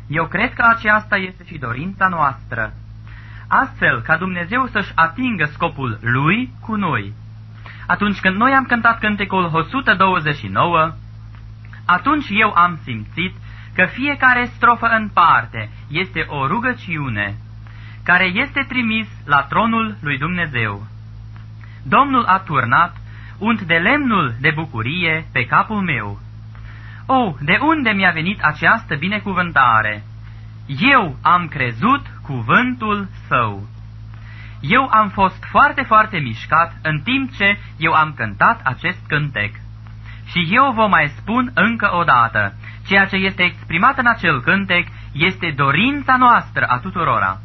Eu cred că aceasta este și dorința noastră, astfel ca Dumnezeu să-și atingă scopul Lui cu noi. Atunci când noi am cântat cântecul 129, atunci eu am simțit că fiecare strofă în parte este o rugăciune care este trimis la tronul lui Dumnezeu. Domnul a turnat unt de lemnul de bucurie pe capul meu. O, de unde mi-a venit această binecuvântare? Eu am crezut cuvântul Său. Eu am fost foarte, foarte mișcat în timp ce eu am cântat acest cântec. Și eu vă mai spun încă o dată, ceea ce este exprimat în acel cântec este dorința noastră a tuturora.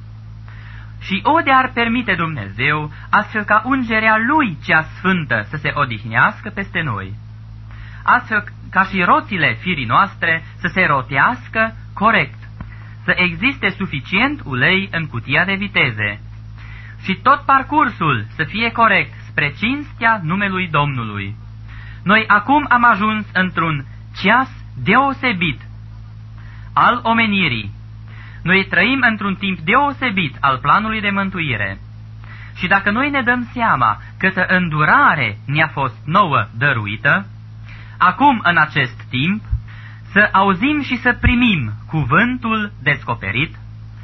Și o de-ar permite Dumnezeu, astfel ca ungerea Lui cea sfântă să se odihnească peste noi, astfel ca și roțile firii noastre să se rotească corect, să existe suficient ulei în cutia de viteze și tot parcursul să fie corect spre cinstea numelui Domnului. Noi acum am ajuns într-un ceas deosebit al omenirii. Noi trăim într-un timp deosebit al planului de mântuire. Și dacă noi ne dăm seama câtă îndurare ne-a fost nouă dăruită, acum în acest timp să auzim și să primim cuvântul descoperit,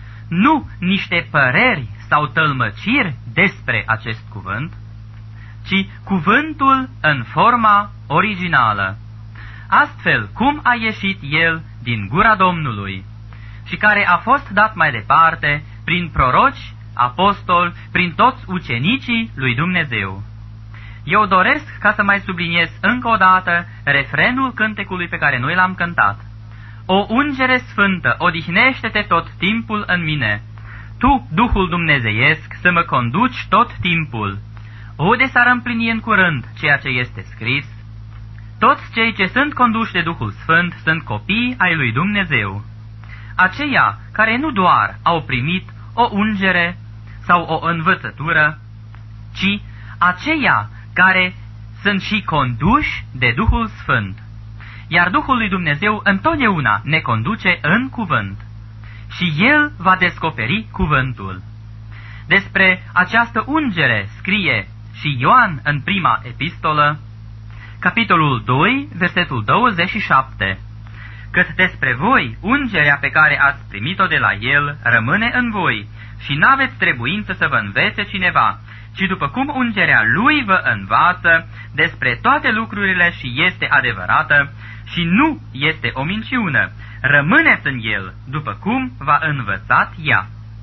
nu niște păreri sau tălmăciri despre acest cuvânt, ci cuvântul în forma originală, astfel cum a ieșit el din gura Domnului și care a fost dat mai departe prin proroci, apostoli, prin toți ucenicii lui Dumnezeu. Eu doresc ca să mai subliniez încă o dată refrenul cântecului pe care noi l-am cântat. O ungere sfântă, odihnește-te tot timpul în mine. Tu, Duhul Dumnezeiesc, să mă conduci tot timpul. O, de s-ar împlini în curând ceea ce este scris. Toți cei ce sunt conduși de Duhul Sfânt sunt copii ai lui Dumnezeu. Aceia care nu doar au primit o ungere sau o învățătură, ci aceia care sunt și conduși de Duhul Sfânt. Iar Duhul lui Dumnezeu întotdeauna ne conduce în cuvânt și El va descoperi cuvântul. Despre această ungere scrie și Ioan în prima epistolă, capitolul 2, versetul 27, căci despre voi ungerea pe care ați primit-o de la El rămâne în voi și n-aveți trebuință să vă învețe cineva, ci după cum ungerea Lui vă învață despre toate lucrurile și este adevărată și nu este o minciună, rămâneți în El după cum v-a învățat ea.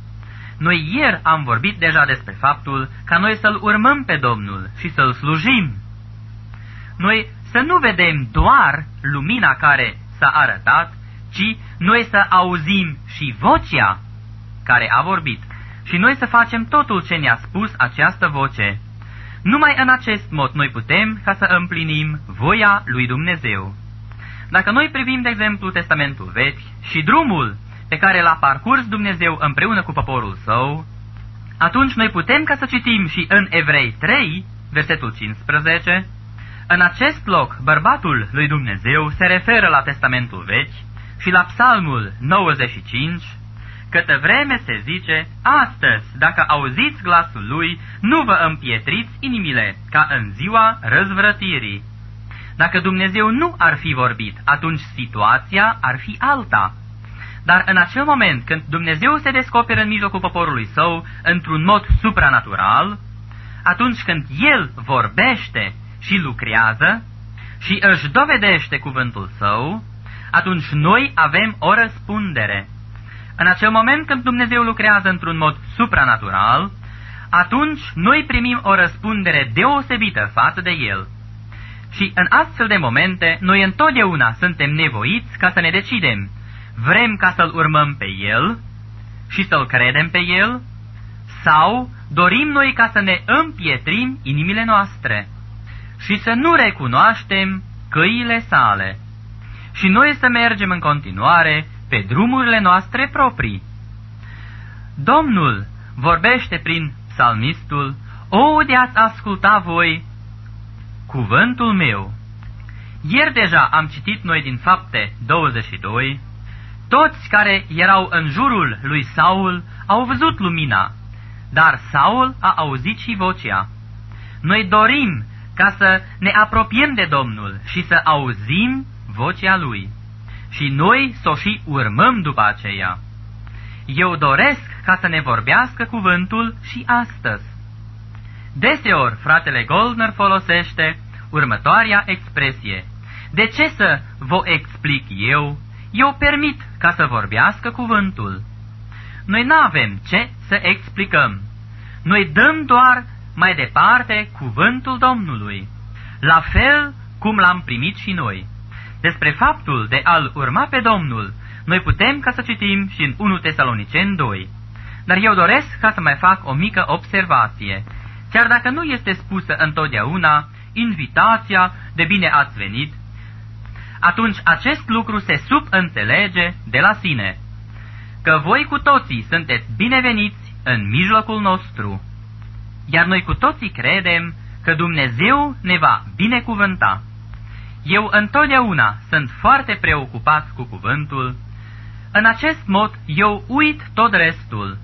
Noi ieri am vorbit deja despre faptul ca noi să-L urmăm pe Domnul și să-L slujim. Noi să nu vedem doar lumina care s-a arătat, ci noi să auzim și vocea care a vorbit și noi să facem totul ce ne-a spus această voce. Numai în acest mod noi putem ca să împlinim voia lui Dumnezeu. Dacă noi privim, de exemplu, Testamentul Vechi și drumul pe care l-a parcurs Dumnezeu împreună cu poporul Său, atunci noi putem ca să citim și în Evrei 3, versetul 15, în acest loc bărbatul lui Dumnezeu se referă la Testamentul Vechi și la Psalmul 95, câtă vreme se zice, astăzi, dacă auziți glasul lui, nu vă împietriți inimile, ca în ziua răzvrătirii. Dacă Dumnezeu nu ar fi vorbit, atunci situația ar fi alta. Dar în acel moment când Dumnezeu se descoperă în mijlocul poporului Său într-un mod supranatural, atunci când El vorbește și lucrează și își dovedește cuvântul Său, atunci noi avem o răspundere. În acel moment când Dumnezeu lucrează într-un mod supranatural, atunci noi primim o răspundere deosebită față de El. Și în astfel de momente, noi întotdeauna suntem nevoiți ca să ne decidem. Vrem ca să-L urmăm pe El și să-L credem pe El, sau dorim noi ca să ne împietrim inimile noastre și să nu recunoaștem căile Sale și noi să mergem în continuare pe drumurile noastre proprii. Domnul vorbește prin psalmistul, o, de-ați asculta voi cuvântul meu. Ieri deja am citit noi din Fapte 22, Toți care erau în jurul lui Saul au văzut lumina, dar Saul a auzit și vocea. Noi dorim ca să ne apropiem de Domnul și să auzim vocea Lui. Și noi să o și urmăm după aceea. Eu doresc ca să ne vorbească cuvântul și astăzi. Deseori fratele Goldner folosește următoarea expresie. De ce să vă explic eu? Eu permit ca să vorbească cuvântul. Noi n-avem ce să explicăm. Noi dăm doar mai departe cuvântul Domnului, la fel cum l-am primit și noi. Despre faptul de a-L urma pe Domnul, noi putem ca să citim și în 1 Tesaloniceni 2. Dar eu doresc ca să mai fac o mică observație. Chiar dacă nu este spusă întotdeauna invitația de bine ați venit, atunci acest lucru se subînțelege de la sine, că voi cu toții sunteți bineveniți în mijlocul nostru, iar noi cu toții credem că Dumnezeu ne va binecuvânta. Eu întotdeauna sunt foarte preocupat cu cuvântul. În acest mod eu uit tot restul.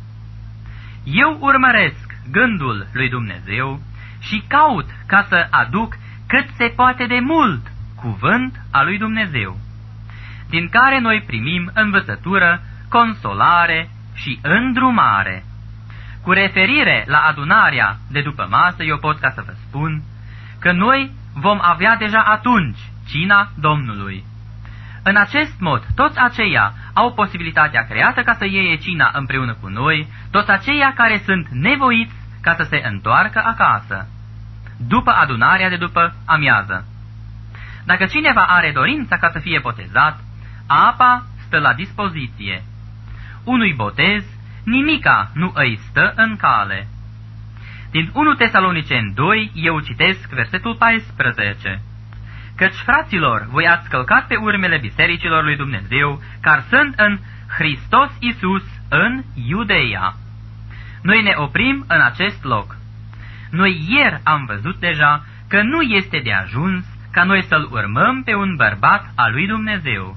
Eu urmăresc gândul lui Dumnezeu și caut ca să aduc cât se poate de mult cuvânt al lui Dumnezeu, din care noi primim învățătură, consolare și îndrumare. Cu referire la adunarea de după masă, eu pot ca să vă spun că noi vom avea deja atunci cina Domnului. În acest mod, toți aceia au posibilitatea creată ca să iei cina împreună cu noi, toți aceia care sunt nevoiți ca să se întoarcă acasă, după adunarea de după amiază. Dacă cineva are dorința ca să fie botezat, apa stă la dispoziție. Unui botez, nimica nu îi stă în cale. Din 1 Tesaloniceni 2, eu citesc versetul 14. Căci, fraților, voi ați călcat pe urmele bisericilor lui Dumnezeu, care sunt în Hristos Iisus în Iudeia. Noi ne oprim în acest loc. Noi ieri am văzut deja că nu este de ajuns ca noi să-L urmăm pe un bărbat al lui Dumnezeu,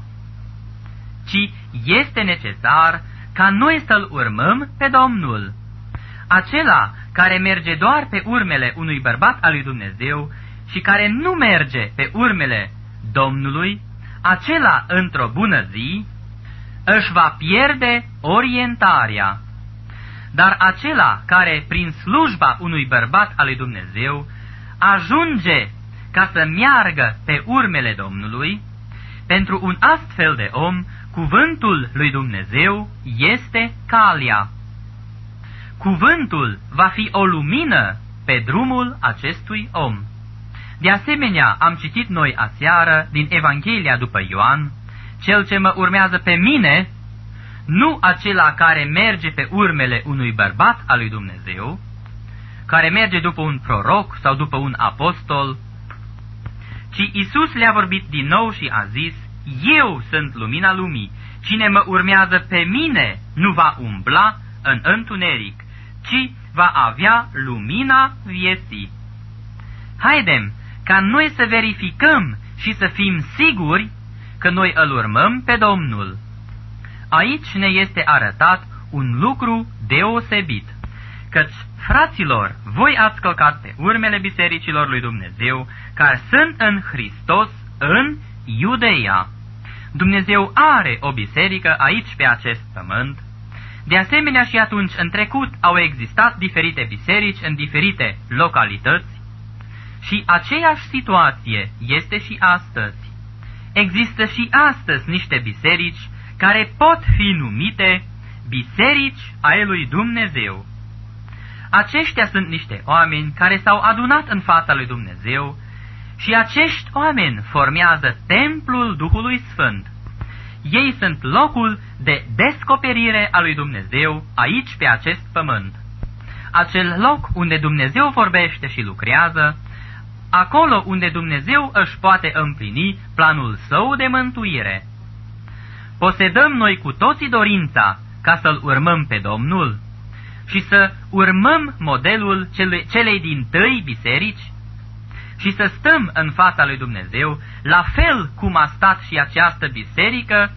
ci este necesar ca noi să-L urmăm pe Domnul. Acela care merge doar pe urmele unui bărbat al lui Dumnezeu și care nu merge pe urmele Domnului, acela într-o bună zi își va pierde orientarea. Dar acela care prin slujba unui bărbat al lui Dumnezeu ajunge ca să meargă pe urmele Domnului, pentru un astfel de om, cuvântul lui Dumnezeu este calea. Cuvântul va fi o lumină pe drumul acestui om. De asemenea, am citit noi aseară din Evanghelia după Ioan, cel ce mă urmează pe mine, nu acela care merge pe urmele unui bărbat al lui Dumnezeu, care merge după un proroc sau după un apostol, ci Iisus le-a vorbit din nou și a zis, eu sunt lumina lumii, cine mă urmează pe mine nu va umbla în întuneric, ci va avea lumina vieții. Haidem ca noi să verificăm și să fim siguri că noi îl urmăm pe Domnul. Aici ne este arătat un lucru deosebit, căci, fraților, voi ați călcat pe urmele bisericilor lui Dumnezeu, care sunt în Hristos în Iudeia. Dumnezeu are o biserică aici pe acest pământ. De asemenea și atunci în trecut au existat diferite biserici în diferite localități și aceeași situație este și astăzi. Există și astăzi niște biserici care pot fi numite biserici ale lui Dumnezeu. Aceștia sunt niște oameni care s-au adunat în fața lui Dumnezeu și acești oameni formează templul Duhului Sfânt. Ei sunt locul de descoperire a lui Dumnezeu aici pe acest pământ. Acel loc unde Dumnezeu vorbește și lucrează, acolo unde Dumnezeu își poate împlini planul său de mântuire. Posedăm noi cu toții dorința ca să-L urmăm pe Domnul și să urmăm modelul celei dintâi biserici și să stăm în fața lui Dumnezeu la fel cum a stat și această biserică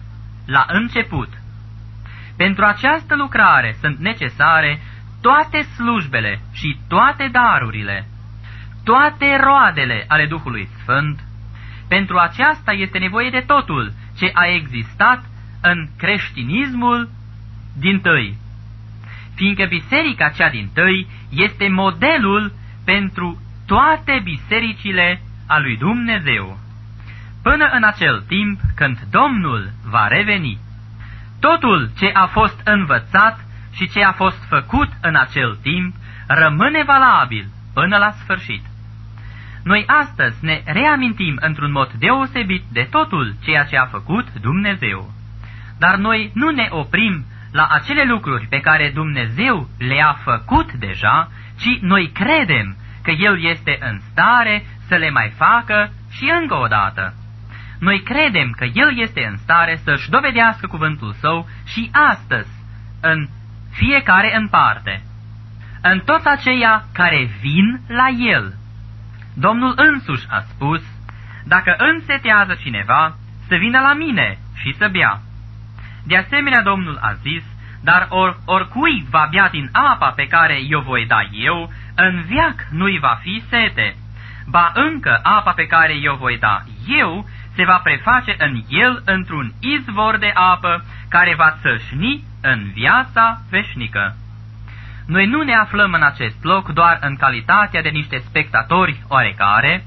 la început. Pentru această lucrare sunt necesare toate slujbele și toate darurile, toate roadele ale Duhului Sfânt. Pentru aceasta este nevoie de totul ce a existat în creștinismul dintâi, fiindcă biserica cea dintâi este modelul pentru toate bisericile a lui Dumnezeu. Până în acel timp când Domnul va reveni, totul ce a fost învățat și ce a fost făcut în acel timp rămâne valabil până la sfârșit. Noi astăzi ne reamintim într-un mod deosebit de totul ceea ce a făcut Dumnezeu. Dar noi nu ne oprim la acele lucruri pe care Dumnezeu le-a făcut deja, ci noi credem că El este în stare să le mai facă și încă o dată. Noi credem că El este în stare să-și dovedească cuvântul Său și astăzi, în fiecare în parte, în toți aceia care vin la El. Domnul însuși a spus, dacă însetează cineva, să vină la mine și să bea. De asemenea, Domnul a zis, dar oricui va bea din apa pe care i-o voi da eu, în veac nu-i va fi sete. Ba încă apa pe care i-o voi da eu se va preface în el într-un izvor de apă care va țâșni în viața veșnică. Noi nu ne aflăm în acest loc doar în calitatea de niște spectatori oarecare,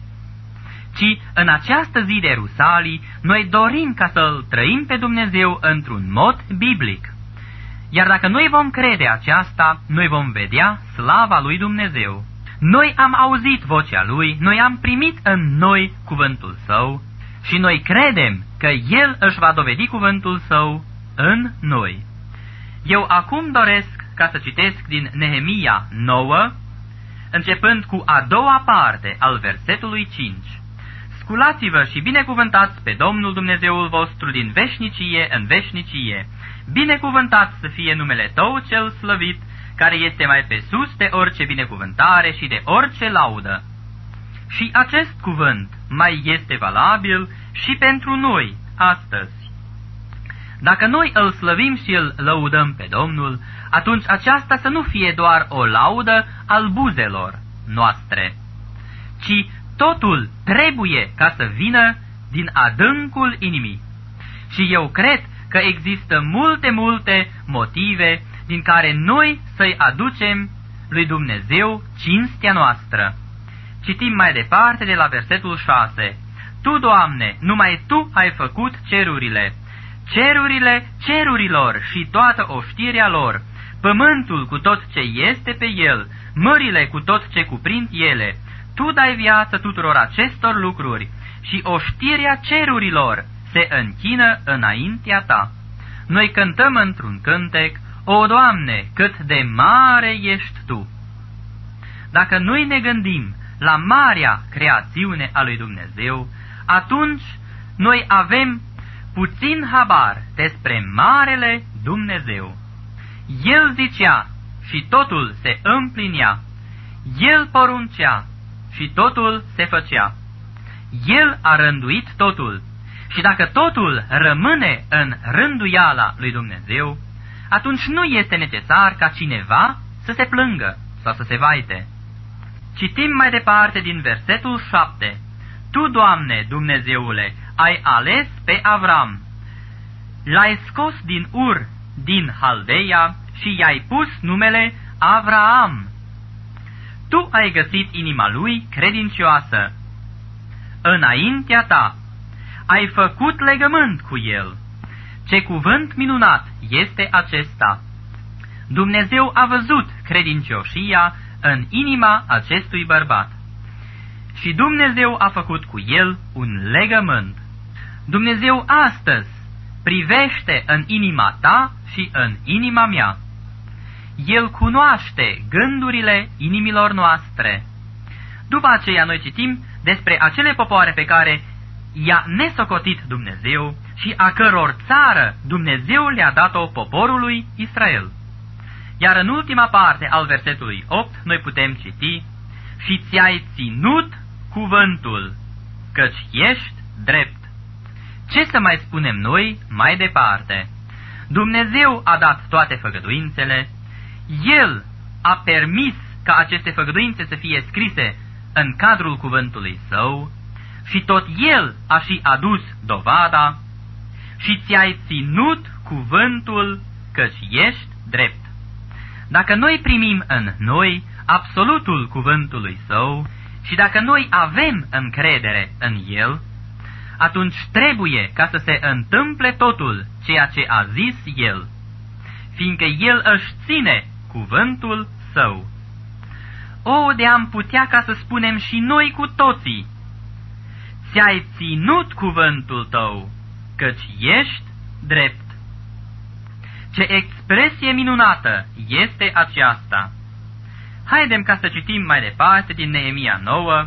ci în această zi de Rusalii noi dorim ca să-L trăim pe Dumnezeu într-un mod biblic. Iar dacă noi vom crede aceasta, noi vom vedea slava lui Dumnezeu. Noi am auzit vocea Lui, noi am primit în noi cuvântul Său și noi credem că El își va dovedi cuvântul Său în noi. Eu acum doresc ca să citesc din Nehemia 9, începând cu a doua parte al versetului 5. Sculați-vă și binecuvântați pe Domnul Dumnezeul vostru din veșnicie în veșnicie. Binecuvântat să fie numele Tău cel slăvit, care este mai pe sus de orice binecuvântare și de orice laudă. Și acest cuvânt mai este valabil și pentru noi astăzi. Dacă noi îl slăvim și îl lăudăm pe Domnul, atunci aceasta să nu fie doar o laudă al buzelor noastre, ci totul trebuie ca să vină din adâncul inimii. Și eu cred că există multe motive din care noi să-i aducem lui Dumnezeu cinstea noastră. Citim mai departe de la versetul 6. Tu, Doamne, numai Tu ai făcut cerurile, cerurile cerurilor și toată oștirea lor, pământul cu tot ce este pe el, mările cu tot ce cuprind ele. Tu dai viață tuturor acestor lucruri și oștirea cerurilor se închină înaintea Ta. Noi cântăm într-un cântec, O, Doamne, cât de mare ești Tu! Dacă noi ne gândim la marea creațiune a lui Dumnezeu, atunci noi avem puțin habar despre marele Dumnezeu. El zicea și totul se împlinea, El poruncea și totul se făcea. El a rânduit totul și dacă totul rămâne în rânduiala lui Dumnezeu, atunci nu este necesar ca cineva să se plângă sau să se vaite. Citim mai departe din versetul 7. Tu, Doamne, Dumnezeule, ai ales pe Avram, l-ai scos din Ur, din Haldeia și i-ai pus numele Avraam. Tu ai găsit inima lui credincioasă. Înaintea Ta ai făcut legământ cu el. Ce cuvânt minunat este acesta! Dumnezeu a văzut credincioșia în inima acestui bărbat. Și Dumnezeu a făcut cu el un legământ. Dumnezeu astăzi privește în inima ta și în inima mea. El cunoaște gândurile inimilor noastre. După aceea noi citim despre acele popoare pe care i-a nesocotit Dumnezeu și a căror țară Dumnezeu le-a dat-o poporului Israel. Iar în ultima parte al versetului 8 noi putem citi, și ți-ai ținut cuvântul, căci ești drept. Ce să mai spunem noi mai departe? Dumnezeu a dat toate făgăduințele, El a permis ca aceste făgăduințe să fie scrise în cadrul cuvântului Său și tot El a și adus dovada și ți-ai ținut cuvântul căci ești drept. Dacă noi primim în noi absolutul cuvântului Său și dacă noi avem încredere în El, atunci trebuie ca să se întâmple totul ceea ce a zis El, fiindcă El își ține cuvântul Său. O, de-am putea ca să spunem și noi cu toții, ți-ai ținut cuvântul tău, căci ești drept. Ce expresie minunată este aceasta! Haidem ca să citim mai departe din Neemia 9,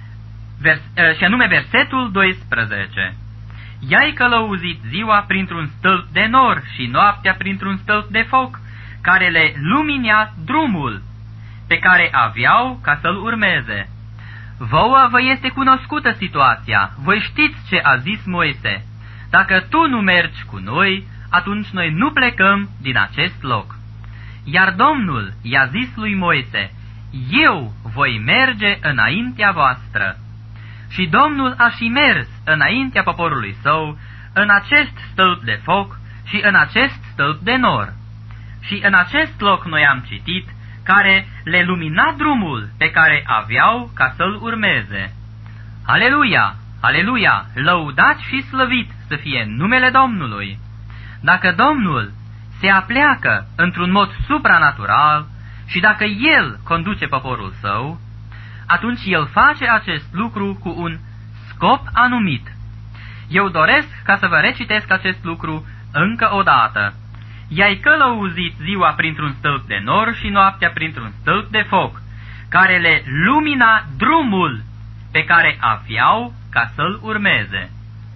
și anume versetul 12. I-ai călăuzit ziua printr-un stâlp de nor și noaptea printr-un stâlp de foc, care le luminea drumul pe care aveau ca să-l urmeze. Vouă vă este cunoscută situația, voi știți ce a zis Moise. Dacă tu nu mergi cu noi, atunci noi nu plecăm din acest loc. Iar Domnul i-a zis lui Moise, eu voi merge înaintea voastră. Și Domnul a și mers înaintea poporului său în acest stâlp de foc și în acest stâlp de nor. Și în acest loc noi am citit, care le lumina drumul pe care aveau ca să-l urmeze. Aleluia! Aleluia! Lăudat și slăvit să fie numele Domnului! Dacă Domnul se apleacă într-un mod supranatural și dacă El conduce poporul său, atunci El face acest lucru cu un scop anumit. Eu doresc ca să vă recitesc acest lucru încă o dată. I-ai călăuzit ziua printr-un stâlp de nor și noaptea printr-un stâlp de foc, care le lumina drumul pe care aveau ca să-l urmeze.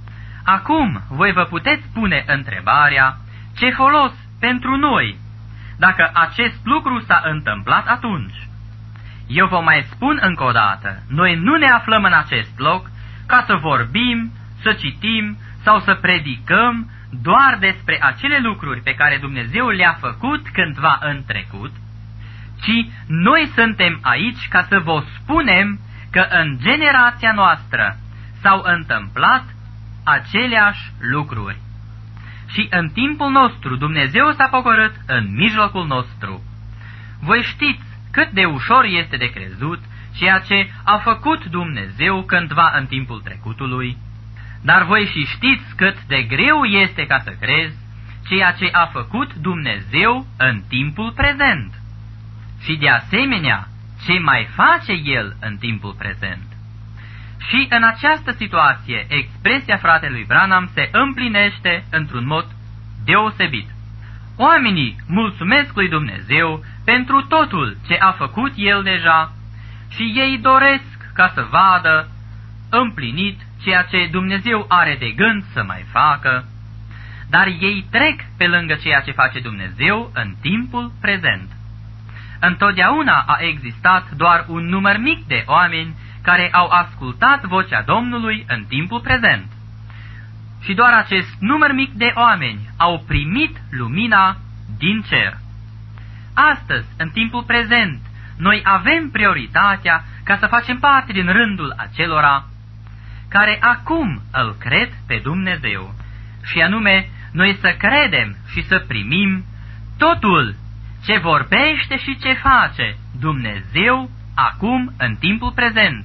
Acum voi vă puteți pune întrebarea, ce folos pentru noi, dacă acest lucru s-a întâmplat atunci? Eu vă mai spun încă o dată, noi nu ne aflăm în acest loc ca să vorbim, să citim sau să predicăm doar despre acele lucruri pe care Dumnezeu le-a făcut cândva în trecut, ci noi suntem aici ca să vă spunem că în generația noastră s-au întâmplat aceleași lucruri. Și în timpul nostru Dumnezeu s-a pogorât în mijlocul nostru. Voi știți cât de ușor este de crezut ceea ce a făcut Dumnezeu cândva în timpul trecutului, dar voi și știți cât de greu este ca să crezi ceea ce a făcut Dumnezeu în timpul prezent. Și de asemenea, ce mai face El în timpul prezent. Și în această situație, expresia fratelui Branham se împlinește într-un mod deosebit. Oamenii mulțumesc lui Dumnezeu pentru totul ce a făcut El deja și ei doresc ca să vadă împlinit ceea ce Dumnezeu are de gând să mai facă, dar ei trec pe lângă ceea ce face Dumnezeu în timpul prezent. Întotdeauna a existat doar un număr mic de oameni care au ascultat vocea Domnului în timpul prezent. Și doar acest număr mic de oameni au primit lumina din cer. Astăzi, în timpul prezent, noi avem prioritatea ca să facem parte din rândul acelora care acum îl cred pe Dumnezeu, și anume noi să credem și să primim totul ce vorbește și ce face Dumnezeu acum în timpul prezent.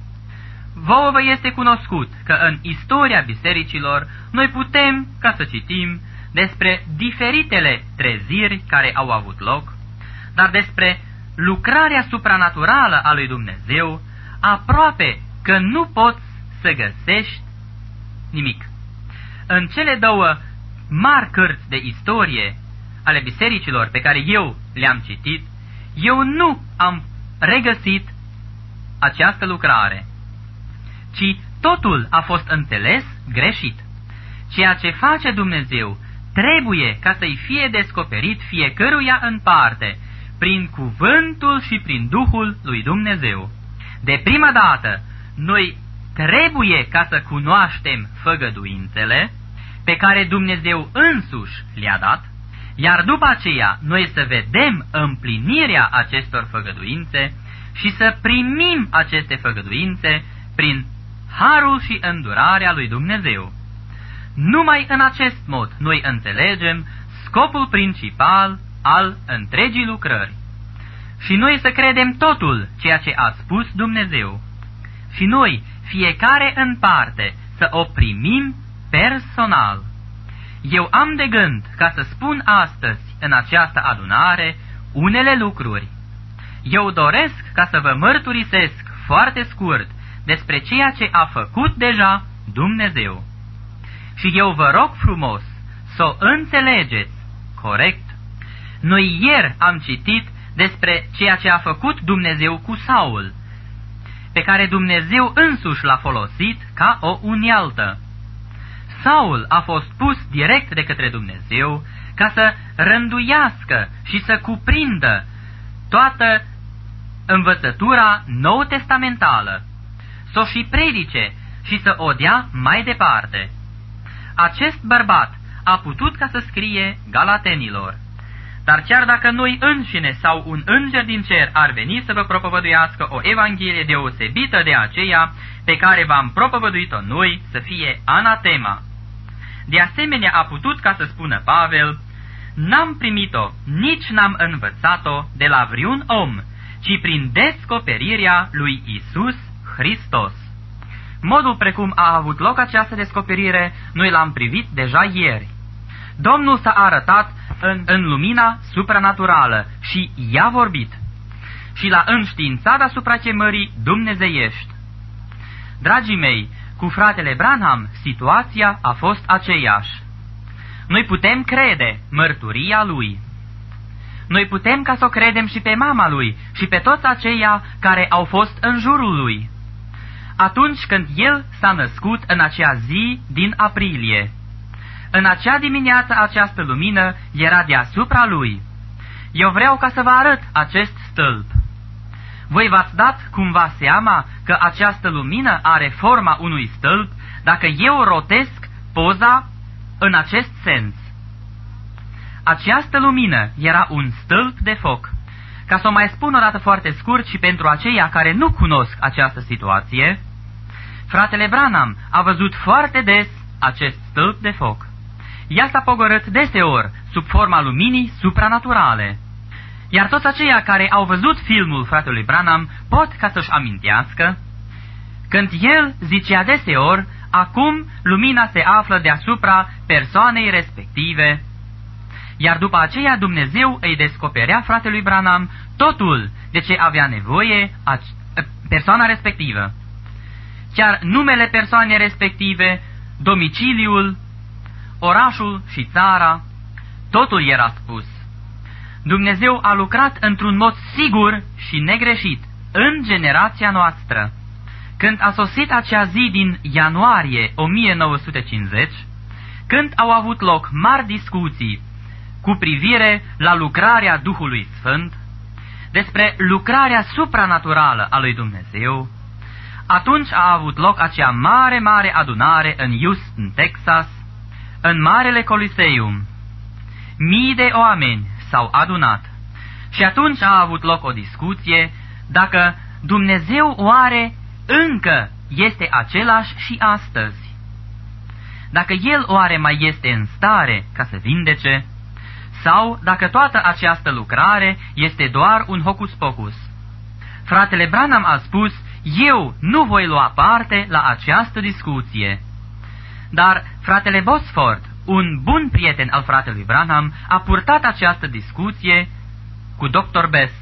Vouă vă este cunoscut că în istoria bisericilor noi putem ca să citim despre diferitele treziri care au avut loc, dar despre lucrarea supranaturală a lui Dumnezeu aproape că nu poți să găsești nimic. În cele două mari cărți de istorie ale bisericilor pe care eu le-am citit, eu nu am regăsit această lucrare, ci totul a fost înțeles greșit. Ceea ce face Dumnezeu trebuie ca să-i fie descoperit fiecăruia în parte, prin cuvântul și prin Duhul lui Dumnezeu. De prima dată, noi trebuie ca să cunoaștem făgăduințele pe care Dumnezeu însuși le-a dat, iar după aceea noi să vedem împlinirea acestor făgăduințe și să primim aceste făgăduințe prin harul și îndurarea lui Dumnezeu. Numai în acest mod noi înțelegem scopul principal al întregii lucrări. Și noi să credem totul ceea ce a spus Dumnezeu. Și noi, fiecare în parte, să o primim personal. Eu am de gând ca să spun astăzi în această adunare unele lucruri. Eu doresc ca să vă mărturisesc foarte scurt despre ceea ce a făcut deja Dumnezeu. Și eu vă rog frumos să o înțelegeți corect. Noi ieri am citit despre ceea ce a făcut Dumnezeu cu Saul, pe care Dumnezeu însuși l-a folosit ca o unealtă. Saul a fost pus direct de către Dumnezeu ca să rânduiască și să cuprindă toată învățătura nou-testamentală, să o și predice și să o dea mai departe. Acest bărbat a putut ca să scrie Galatenilor. Dar chiar dacă noi înșine sau un înger din cer ar veni să vă propovăduiască o evanghelie deosebită de aceea pe care v-am propovăduit-o noi, să fie anatema. De asemenea a putut ca să spună Pavel, n-am primit-o, nici n-am învățat-o de la vreun om, ci prin descoperirea lui Isus Hristos. Modul precum a avut loc această descoperire, noi l-am privit deja ieri. Domnul s-a arătat în lumina supranaturală și i-a vorbit și l-a înștiințat asupra chemării dumnezeiești. Dragii mei, cu fratele Branham situația a fost aceeași. Noi putem crede mărturia lui. Noi putem ca să o credem și pe mama lui și pe toți aceia care au fost în jurul lui. Atunci când el s-a născut în acea zi din aprilie, în acea dimineață această lumină era deasupra lui. Eu vreau ca să vă arăt acest stâlp. Voi v-ați dat cumva seama că această lumină are forma unui stâlp dacă eu rotesc poza în acest sens. Această lumină era un stâlp de foc. Ca să o mai spun o dată foarte scurt și pentru aceia care nu cunosc această situație, fratele Branham a văzut foarte des acest stâlp de foc. Ea s-a pogorât deseori sub forma luminii supranaturale. Iar toți aceia care au văzut filmul fratelui Branham pot ca să-și amintească când el zicea deseori, acum lumina se află deasupra persoanei respective. Iar după aceea Dumnezeu îi descoperea fratelui Branham totul de ce avea nevoie persoana respectivă. Chiar numele persoanei respective, domiciliul, orașul și țara, totul era spus. Dumnezeu a lucrat într-un mod sigur și negreșit în generația noastră. Când a sosit acea zi din ianuarie 1950, când au avut loc mari discuții cu privire la lucrarea Duhului Sfânt, despre lucrarea supranaturală a lui Dumnezeu, atunci a avut loc acea mare adunare în Houston, Texas, în Marele Coliseum. Mii de oameni s-au adunat și atunci a avut loc o discuție dacă Dumnezeu oare încă este același și astăzi. Dacă El oare mai este în stare ca să vindece, sau dacă toată această lucrare este doar un hocus-pocus. Fratele Branham a spus, eu nu voi lua parte la această discuție. Dar fratele Bosford, un bun prieten al fratelui Branham, a purtat această discuție cu Dr. Best.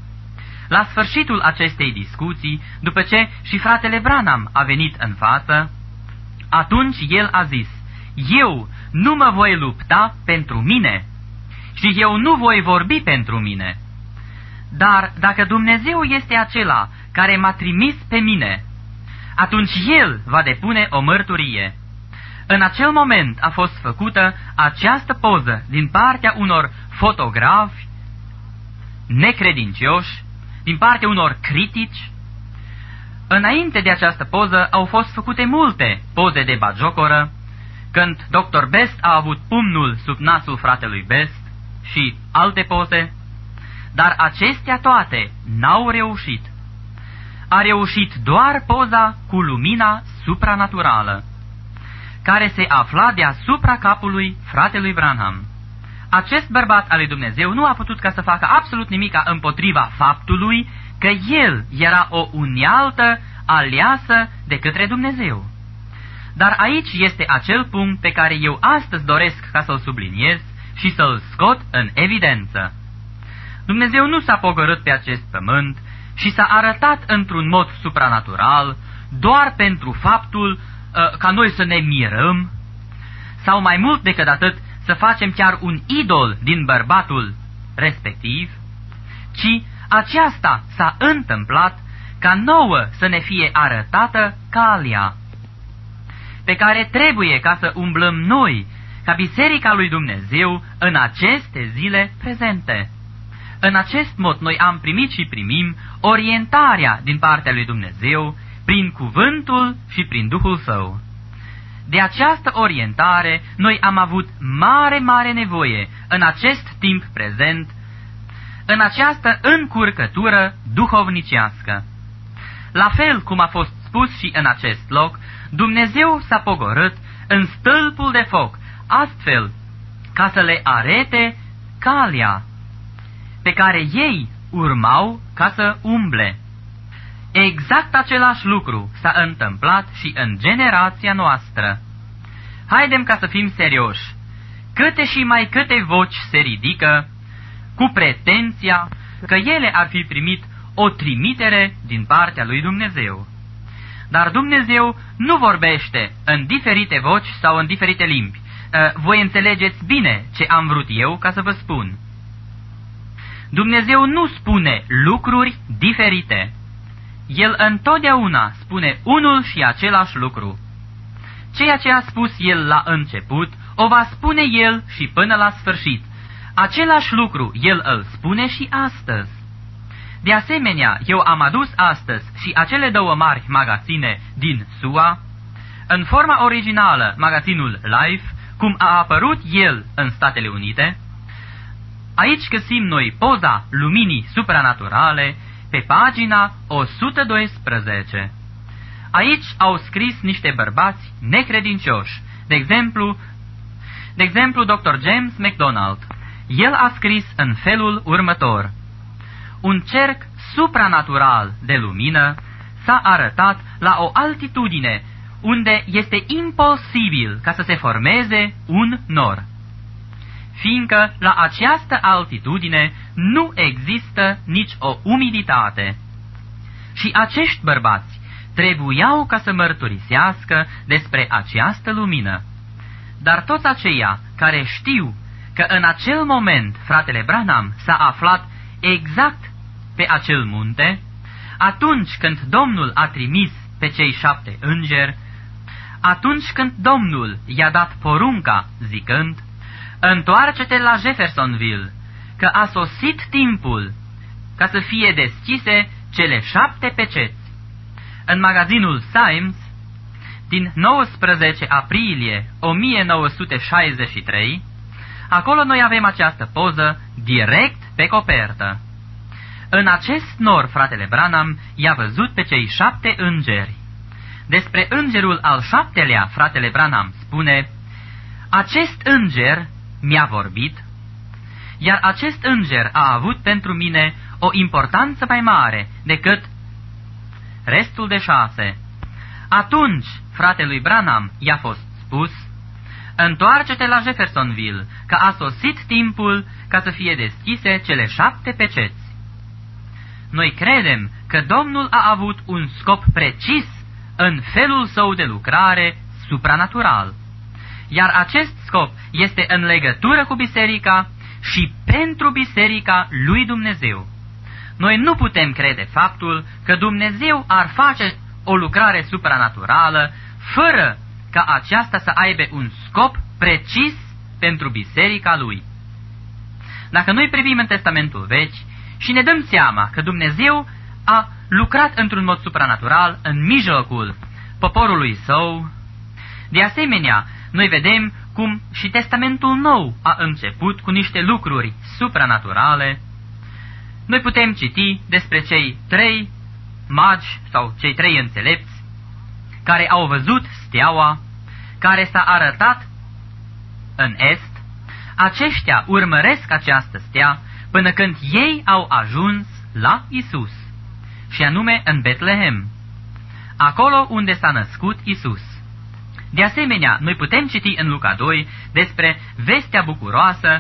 La sfârșitul acestei discuții, după ce și fratele Branham a venit în față, atunci el a zis, eu nu mă voi lupta pentru mine și eu nu voi vorbi pentru mine. Dar dacă Dumnezeu este acela care m-a trimis pe mine, atunci El va depune o mărturie. În acel moment a fost făcută această poză din partea unor fotografi necredincioși, din partea unor critici, Înainte de această poză au fost făcute multe poze de bagiocoră, când Dr. Best a avut pumnul sub nasul fratelui Best și alte poze, dar acestea toate n-au reușit. A reușit doar poza cu lumina supranaturală, care se afla deasupra capului fratelui Branham. Acest bărbat al lui Dumnezeu nu a putut ca să facă absolut nimica împotriva faptului că el era o unealtă aleasă de către Dumnezeu. Dar aici este acel punct pe care eu astăzi doresc ca să-l subliniez și să-l scot în evidență. Dumnezeu nu s-a pogorât pe acest pământ și s-a arătat într-un mod supranatural doar pentru faptul ca noi să ne mirăm, sau mai mult decât atât să facem chiar un idol din bărbatul respectiv, ci aceasta s-a întâmplat ca nouă să ne fie arătată calea pe care trebuie ca să umblăm noi, ca Biserica lui Dumnezeu, în aceste zile prezente. În acest mod noi am primit și primim orientarea din partea lui Dumnezeu prin cuvântul și prin Duhul Său. De această orientare noi am avut mare nevoie în acest timp prezent, în această încurcătură duhovnicească. La fel cum a fost spus și în acest loc, Dumnezeu s-a pogorât în stâlpul de foc, astfel ca să le arete calea pe care ei urmau ca să umble. Exact același lucru s-a întâmplat și în generația noastră. Haidem ca să fim serioși. Câte și mai câte voci se ridică cu pretenția că ele ar fi primit o trimitere din partea lui Dumnezeu. Dar Dumnezeu nu vorbește în diferite voci sau în diferite limbi. Voi înțelegeți bine ce am vrut eu ca să vă spun. Dumnezeu nu spune lucruri diferite. El întotdeauna spune unul și același lucru. Ceea ce a spus El la început, o va spune El și până la sfârșit. Același lucru El îl spune și astăzi. De asemenea, eu am adus astăzi și acele două mari magazine din SUA, în forma originală, magazinul Life, cum a apărut el în Statele Unite. Aici găsim noi poza luminii supranaturale pe pagina 112. Aici au scris niște bărbați necredincioși, de exemplu Dr. James MacDonald. El a scris în felul următor: un cerc supranatural de lumină s-a arătat la o altitudine unde este imposibil ca să se formeze un nor, fiindcă la această altitudine nu există nici o umiditate. Și acești bărbați trebuiau ca să mărturisească despre această lumină. Dar toți aceia care știu că în acel moment fratele Branham s-a aflat exact pe acel munte, atunci când Domnul a trimis pe cei 7 îngeri, atunci când Domnul i-a dat porunca zicând: întoarce-te la Jeffersonville, că a sosit timpul ca să fie deschise cele 7 peceți. În magazinul Times din 19 aprilie 1963, acolo noi avem această poză direct pe copertă. În acest nor, fratele Branham i-a văzut pe cei 7 îngeri. Despre îngerul al 7-lea, fratele Branham spune: acest înger mi-a vorbit, iar acest înger a avut pentru mine o importanță mai mare decât restul de 6. Atunci, fratelui Branham i-a fost spus: întoarce-te la Jeffersonville, că a sosit timpul ca să fie deschise cele 7 peceți. Noi credem că Domnul a avut un scop precis în felul său de lucrare supranatural, iar acest scop este în legătură cu biserica și pentru biserica lui Dumnezeu. Noi nu putem crede faptul că Dumnezeu ar face o lucrare supranaturală fără ca aceasta să aibă un scop precis pentru biserica lui. Dacă noi privim în Testamentul Vechi și ne dăm seama că Dumnezeu a lucrat într-un mod supranatural în mijlocul poporului său. De asemenea, noi vedem cum și Testamentul Nou a început cu niște lucruri supranaturale. Noi putem citi despre cei 3 magi sau cei 3 înțelepți care au văzut steaua care s-a arătat în est. Aceștia urmăresc această stea până când ei au ajuns la Isus, și anume în Betlehem, acolo unde s-a născut Isus. De asemenea, noi putem citi în Luca 2 despre vestea bucuroasă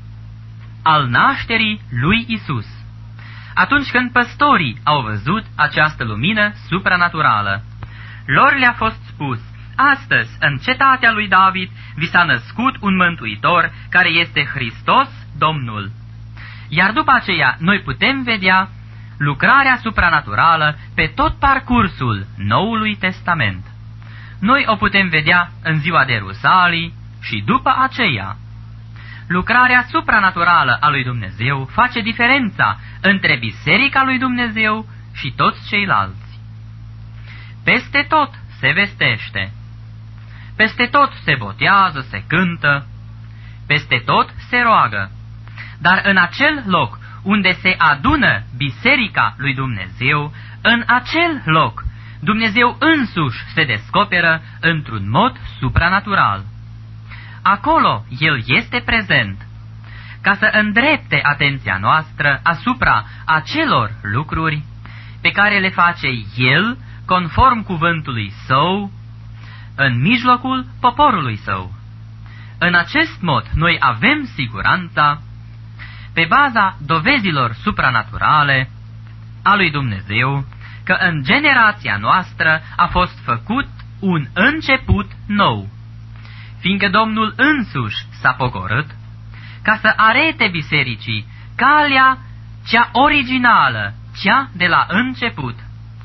al nașterii lui Isus, atunci când păstorii au văzut această lumină supranaturală. Lor le-a fost spus: astăzi, în cetatea lui David, vi s-a născut un mântuitor, care este Hristos Domnul. Iar după aceea, noi putem vedea lucrarea supranaturală pe tot parcursul Noului Testament. Noi o putem vedea în ziua de Rusalii și după aceea. Lucrarea supranaturală a lui Dumnezeu face diferența între Biserica lui Dumnezeu și toți ceilalți. Peste tot se vestește, peste tot se botează, se cântă, peste tot se roagă, dar în acel loc unde se adună Biserica lui Dumnezeu, în acel loc Dumnezeu însuși se descoperă într-un mod supranatural. Acolo El este prezent, ca să îndrepte atenția noastră asupra acelor lucruri pe care le face El, conform cuvântului Său, în mijlocul poporului Său. În acest mod, noi avem siguranța, pe baza dovezilor supranaturale a lui Dumnezeu, că în generația noastră a fost făcut un început nou, fiindcă Domnul însuși s-a pogorât ca să arete bisericii calea cea originală, cea de la început,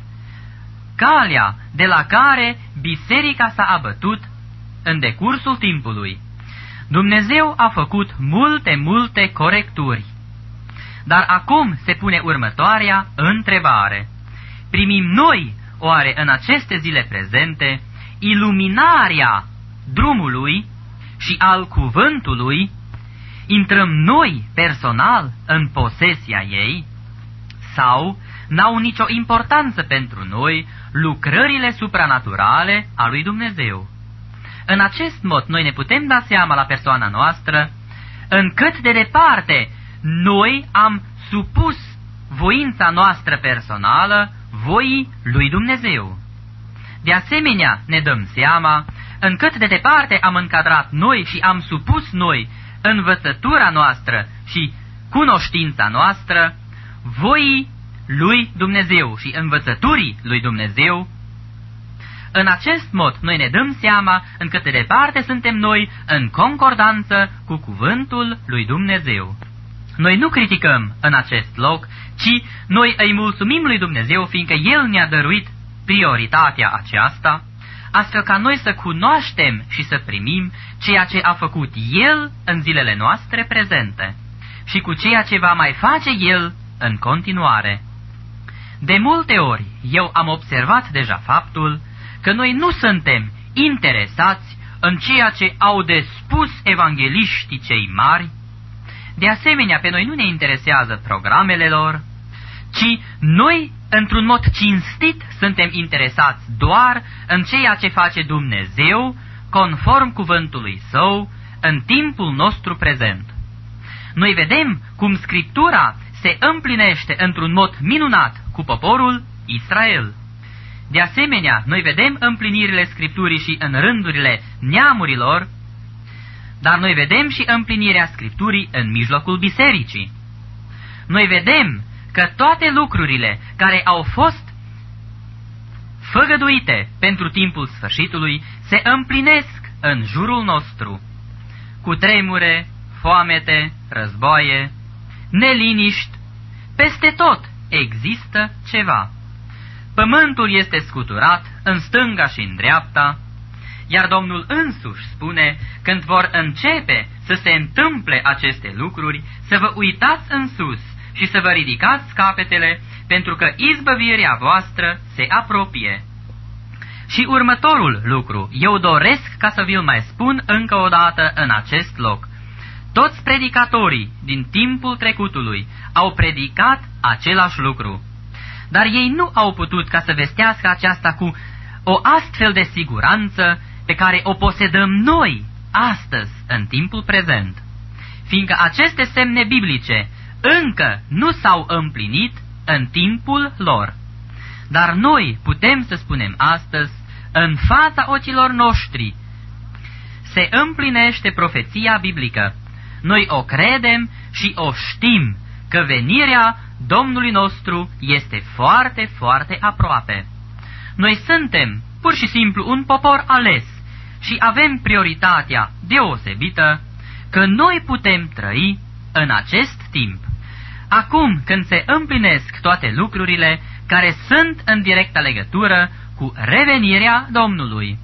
calea de la care biserica s-a abătut în decursul timpului. Dumnezeu a făcut multe corecturi, dar acum se pune următoarea întrebare: primim noi oare în aceste zile prezente iluminarea drumului și al cuvântului? Intrăm noi personal în posesia ei? Sau n-au nicio importanță pentru noi lucrările supranaturale a lui Dumnezeu? În acest mod noi ne putem da seama la persoana noastră în cât de departe noi am supus voința noastră personală voii lui Dumnezeu. De asemenea, ne dăm seama în cât de departe am încadrat noi și am supus noi învățătura noastră și cunoștința noastră voii lui Dumnezeu și învățăturii lui Dumnezeu. În acest mod, noi ne dăm seama în cât de departe suntem noi în concordanță cu cuvântul lui Dumnezeu. Noi nu criticăm în acest loc, ci noi îi mulțumim lui Dumnezeu, fiindcă El ne-a dăruit prioritatea aceasta, astfel ca noi să cunoaștem și să primim ceea ce a făcut El în zilele noastre prezente și cu ceea ce va mai face El în continuare. De multe ori eu am observat deja faptul că noi nu suntem interesați în ceea ce au de spus evangeliștii cei mari. De asemenea, pe noi nu ne interesează programele lor, ci noi, într-un mod cinstit, suntem interesați doar în ceea ce face Dumnezeu, conform cuvântului Său, în timpul nostru prezent. Noi vedem cum Scriptura se împlinește într-un mod minunat cu poporul Israel. De asemenea, noi vedem împlinirile Scripturii și în rândurile neamurilor, dar noi vedem și împlinirea Scripturii în mijlocul bisericii. Noi vedem că toate lucrurile care au fost făgăduite pentru timpul sfârșitului se împlinesc în jurul nostru. Cu tremure, foamete, războaie, neliniști, peste tot există ceva. Pământul este scuturat în stânga și în dreapta, iar Domnul însuși spune, când vor începe să se întâmple aceste lucruri, să vă uitați în sus și să vă ridicați capetele, pentru că izbăvirea voastră se apropie. Și următorul lucru, eu doresc ca să vi-l mai spun încă o dată în acest loc. Toți predicatorii din timpul trecutului au predicat același lucru, dar ei nu au putut ca să vestească aceasta cu o astfel de siguranță pe care o posedăm noi astăzi în timpul prezent, fiindcă aceste semne biblice încă nu s-au împlinit în timpul lor. Dar noi putem să spunem astăzi, în fața ochilor noștri, se împlinește profeția biblică. Noi o credem și o știm că venirea Domnului nostru este foarte, foarte aproape. Noi suntem pur și simplu un popor ales și avem prioritatea deosebită că noi putem trăi în acest timp. Acum când se împlinesc toate lucrurile care sunt în directă legătură cu revenirea Domnului.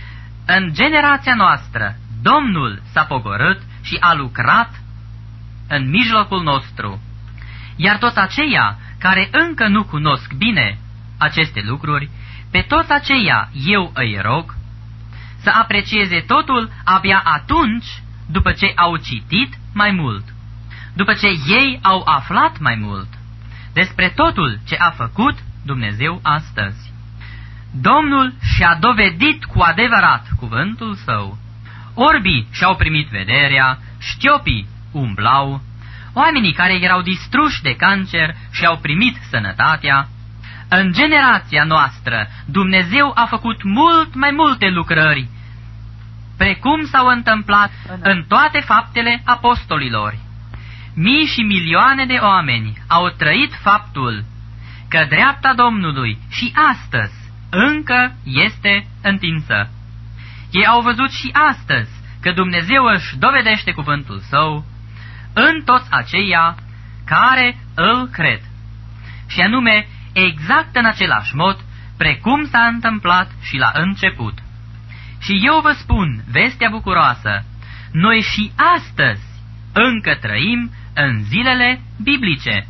În generația noastră, Domnul s-a pogorât și a lucrat în mijlocul nostru. Iar toți aceia care încă nu cunosc bine aceste lucruri, pe toți aceia eu îi rog să aprecieze totul abia atunci după ce au citit mai mult, după ce ei au aflat mai mult despre totul ce a făcut Dumnezeu astăzi. Domnul și-a dovedit cu adevărat cuvântul său. Orbii și-au primit vederea, șchiopii umblau, oamenii care erau distruși de cancer și-au primit sănătatea. În generația noastră, Dumnezeu a făcut mult mai multe lucrări, precum s-au întâmplat în toate faptele apostolilor. Mii și milioane de oameni au trăit faptul că dreapta Domnului și astăzi încă este întinsă. Ei au văzut și astăzi că Dumnezeu își dovedește cuvântul său în toți aceia care îl cred. Și anume exact în același mod precum s-a întâmplat și la început. Și eu vă spun vestea bucuroasă, noi și astăzi încă trăim în zilele biblice.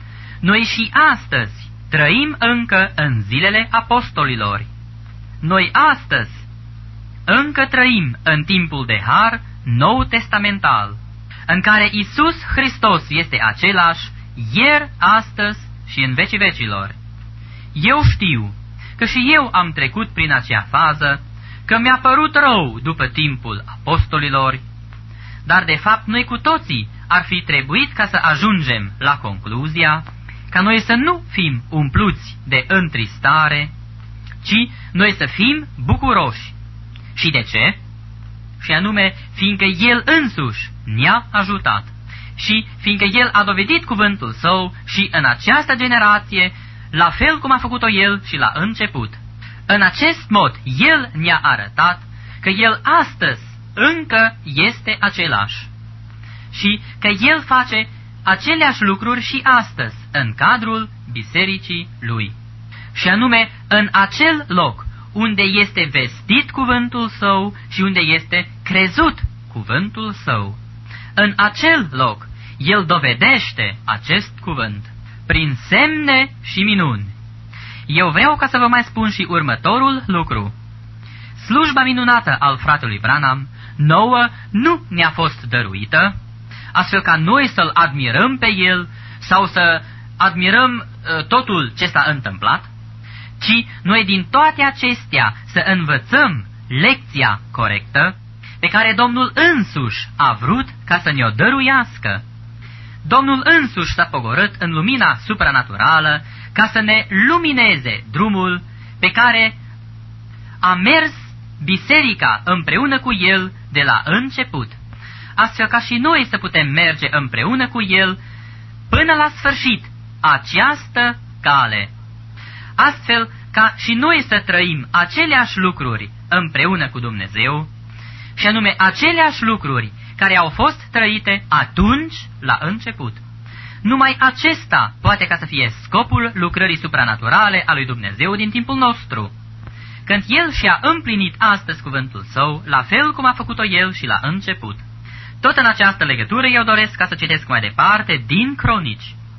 Noi și astăzi trăim încă în zilele apostolilor. Noi astăzi încă trăim în timpul de har nou testamental, în care Iisus Hristos este același ieri, astăzi și în vecii vecilor. Eu știu că și eu am trecut prin acea fază, că mi-a părut rău după timpul apostolilor, dar de fapt noi cu toții ar fi trebuit ca să ajungem la concluzia ca noi să nu fim umpluți de întristare, ci noi să fim bucuroși. Și de ce? Și anume, fiindcă El însuși ne-a ajutat și fiindcă El a dovedit cuvântul Său și în această generație, la fel cum a făcut-o El și la început. În acest mod, El ne-a arătat că El astăzi încă este același și că El face aceleași lucruri și astăzi în cadrul bisericii Lui. Și anume, în acel loc unde este vestit cuvântul Său și unde este crezut cuvântul Său. În acel loc, El dovedește acest cuvânt prin semne și minuni. Eu vreau ca să vă mai spun și următorul lucru. Slujba minunată al fratelui Branham nouă nu ne-a fost dăruită, astfel ca noi să-l admirăm pe el sau să admirăm totul ce s-a întâmplat, ci noi din toate acestea să învățăm lecția corectă pe care Domnul însuși a vrut ca să ne-o dăruiască. Domnul însuși s-a pogorât în lumina supranaturală ca să ne lumineze drumul pe care a mers biserica împreună cu El de la început, astfel ca și noi să putem merge împreună cu El până la sfârșit această cale, astfel ca și noi să trăim aceleași lucruri împreună cu Dumnezeu, și anume aceleași lucruri care au fost trăite atunci la început. Numai acesta poate ca să fie scopul lucrării supranaturale a lui Dumnezeu din timpul nostru, când El și-a împlinit astăzi cuvântul Său, la fel cum a făcut-o El și la început. Tot în această legătură eu doresc ca să citesc mai departe din Cronici.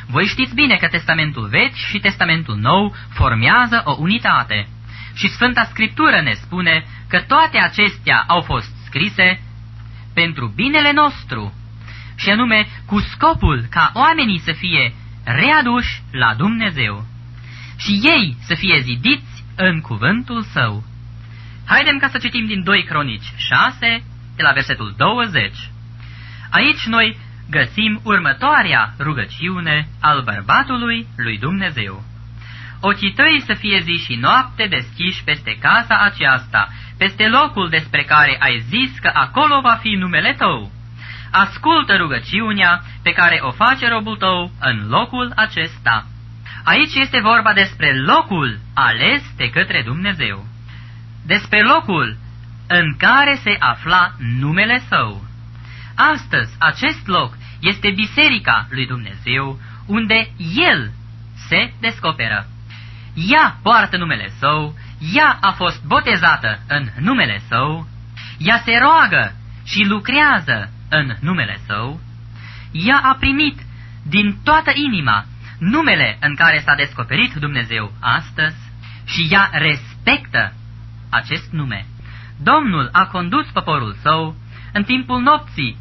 Voi știți bine că Testamentul Vechi și Testamentul Nou formează o unitate. Și Sfânta Scriptură ne spune că toate acestea au fost scrise pentru binele nostru, și anume cu scopul ca oamenii să fie readuși la Dumnezeu și ei să fie zidiți în cuvântul Său. Haidem ca să citim din 2 Cronici 6, de la versetul 20. Aici noi găsim următoarea rugăciune al bărbatului lui Dumnezeu. Ochii tăi să fie zi și noapte deschiși peste casa aceasta, peste locul despre care ai zis că acolo va fi numele tău. Ascultă rugăciunea pe care o face robul tău în locul acesta. Aici este vorba despre locul ales de către Dumnezeu, despre locul în care se afla numele Său. Astăzi, acest loc este biserica lui Dumnezeu, unde El se descoperă. Ea poartă numele Său, ea a fost botezată în numele Său, ea se roagă și lucrează în numele Său, ea a primit din toată inima numele în care s-a descoperit Dumnezeu astăzi și ea respectă acest nume. Domnul a condus poporul Său în timpul nopții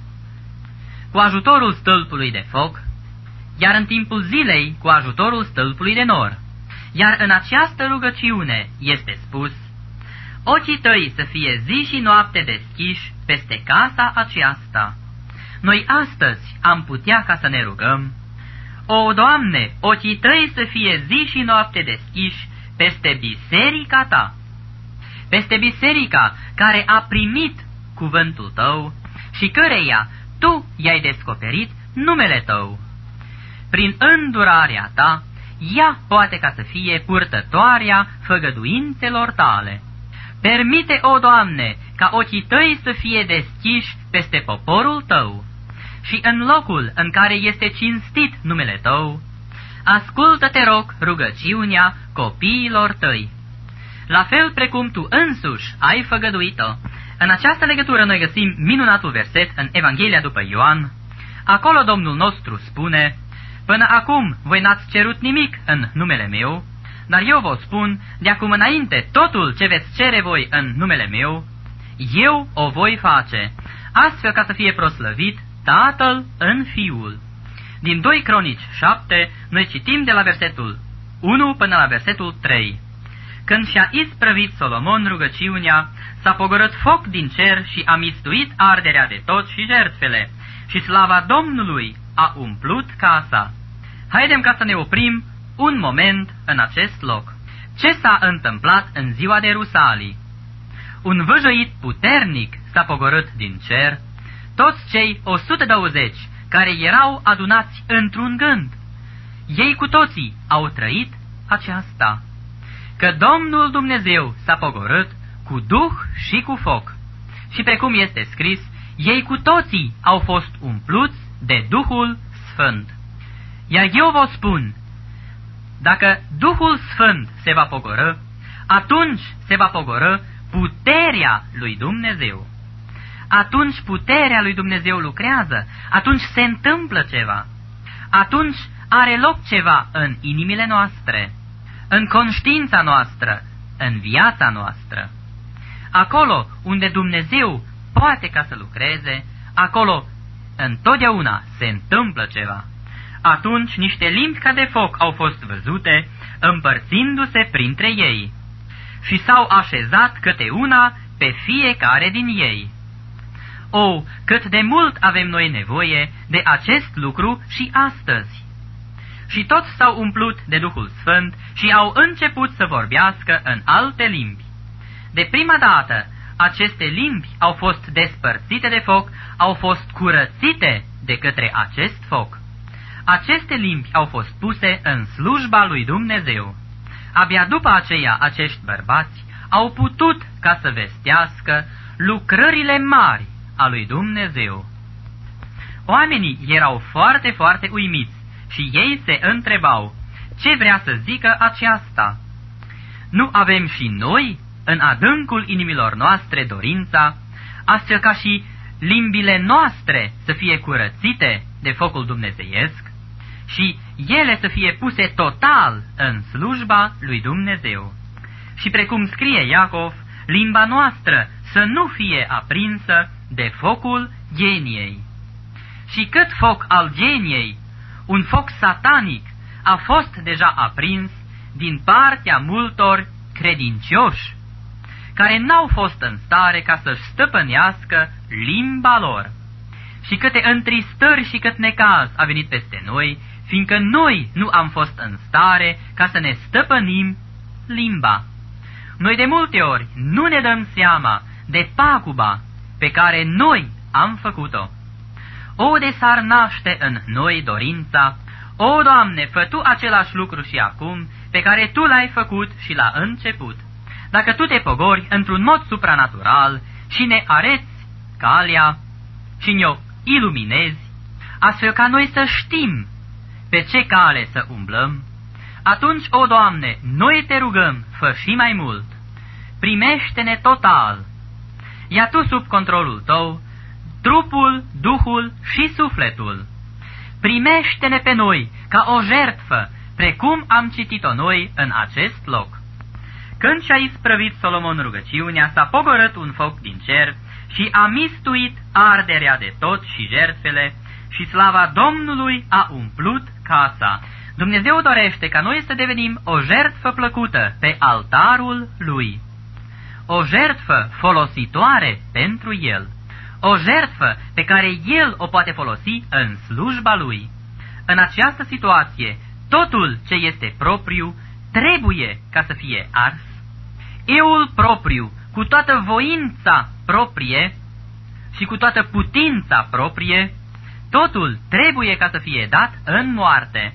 cu ajutorul stâlpului de foc, iar în timpul zilei cu ajutorul stâlpului de nor. Iar în această rugăciune este spus: ochii tăi să fie zi și noapte deschiși peste casa aceasta. Noi astăzi am putea ca să ne rugăm: o, Doamne, ochii tăi să fie zi și noapte deschiși peste biserica Ta, peste biserica care a primit cuvântul Tău și căreia Tu i-ai descoperit numele Tău. Prin îndurarea Ta, ea poate ca să fie purtătoarea făgăduințelor Tale. Permite, o Doamne, ca ochii Tăi să fie deschiși peste poporul Tău și în locul în care este cinstit numele Tău, ascultă, te rog, rugăciunea copiilor Tăi, la fel precum Tu însuși ai făgăduit-o. În această legătură noi găsim minunatul verset în Evanghelia după Ioan. Acolo Domnul nostru spune: până acum voi n-ați cerut nimic în numele meu, dar eu vă spun, de acum înainte, totul ce veți cere voi în numele meu, eu o voi face, astfel ca să fie proslăvit Tatăl în Fiul. Din 2 Cronici 7, noi citim de la versetul 1 până la versetul 3. Când și-a isprăvit Solomon rugăciunea, s-a pogorât foc din cer și a mistuit arderea de tot și jertfele, și slava Domnului a umplut casa. Haidem ca să ne oprim un moment în acest loc. Ce s-a întâmplat în ziua de Rusalii? Un văjăit puternic s-a pogorât din cer, toți cei 120 care erau adunați într-un gând. Ei cu toții au trăit aceasta, că Domnul Dumnezeu s-a pogorât cu duh și cu foc. Și precum este scris, ei cu toții au fost umpluți de Duhul Sfânt. Iar eu vă spun, dacă Duhul Sfânt se va pogorâ, atunci se va pogorâ puterea lui Dumnezeu. Atunci puterea lui Dumnezeu lucrează, atunci se întâmplă ceva, atunci are loc ceva în inimile noastre, în conștiința noastră, în viața noastră. Acolo unde Dumnezeu poate ca să lucreze, acolo întotdeauna se întâmplă ceva. Atunci niște limbi ca de foc au fost văzute, împărțindu-se printre ei, și s-au așezat câte una pe fiecare din ei. O, cât de mult avem noi nevoie de acest lucru și astăzi! Și toți s-au umplut de Duhul Sfânt și au început să vorbească în alte limbi. De prima dată, aceste limbi au fost despărțite de foc, au fost curățite de către acest foc. Aceste limbi au fost puse în slujba lui Dumnezeu. Abia după aceea acești bărbați au putut ca să vestească lucrările mari a lui Dumnezeu. Oamenii erau foarte, foarte uimiți și ei se întrebau, ce vrea să zică aceasta? Nu avem și noi în adâncul inimilor noastre dorința, astfel ca și limbile noastre să fie curățite de focul dumnezeiesc? și ele să fie puse total în slujba lui Dumnezeu. Și precum scrie Iacov, limba noastră să nu fie aprinsă de focul geniei. Și cât foc al geniei, un foc satanic, a fost deja aprins din partea multor credincioși, care n-au fost în stare ca să-și stăpânească limba lor. Și câte întristări și cât necaz a venit peste noi, fiindcă noi nu am fost în stare ca să ne stăpânim limba. Noi de multe ori nu ne dăm seama de paguba pe care noi am făcut-o. O, de s-ar naște în noi dorința, o, Doamne, fă Tu același lucru și acum pe care Tu l-ai făcut și la început. Dacă Tu te pogori într-un mod supranatural și ne areți calea și ne-o iluminezi, astfel ca noi să știm pe ce cale să umblăm, atunci, o Doamne, noi Te rugăm, fă și mai mult, primește-ne total, ia Tu sub controlul Tău trupul, duhul și sufletul, primește-ne pe noi ca o jertfă, precum am citit-o noi în acest loc. Când și-a isprăvit Solomon rugăciunea, s-a pogorât un foc din cer și a mistuit arderea de tot și jertfele și slava Domnului a umplut casa. Dumnezeu dorește ca noi să devenim o jertfă plăcută pe altarul Lui, o jertfă folositoare pentru El, o jertfă pe care El o poate folosi în slujba Lui. În această situație, totul ce este propriu trebuie ca să fie ars. Euul propriu, cu toată voința proprie și cu toată putința proprie, totul trebuie ca să fie dat în moarte.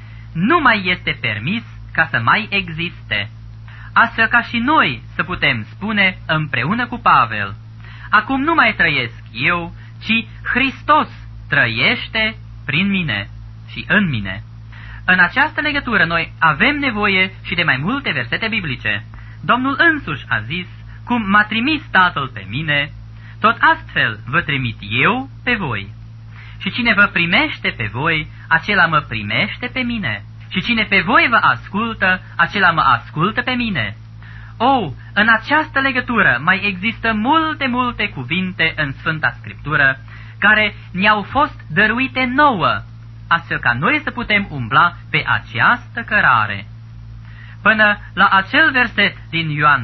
Nu mai este permis ca să mai existe. Astfel ca și noi să putem spune împreună cu Pavel, acum nu mai trăiesc eu, ci Hristos trăiește prin mine și în mine. În această legătură noi avem nevoie și de mai multe versete biblice. Domnul însuși a zis, cum m-a trimis Tatăl pe mine, tot astfel vă trimit eu pe voi. Și cine vă primește pe voi, acela mă primește pe mine. Și cine pe voi vă ascultă, acela mă ascultă pe mine. O, în această legătură mai există multe cuvinte în Sfânta Scriptură, care ne-au fost dăruite nouă, astfel ca noi să putem umbla pe această cărare. Până la acel verset din Ioan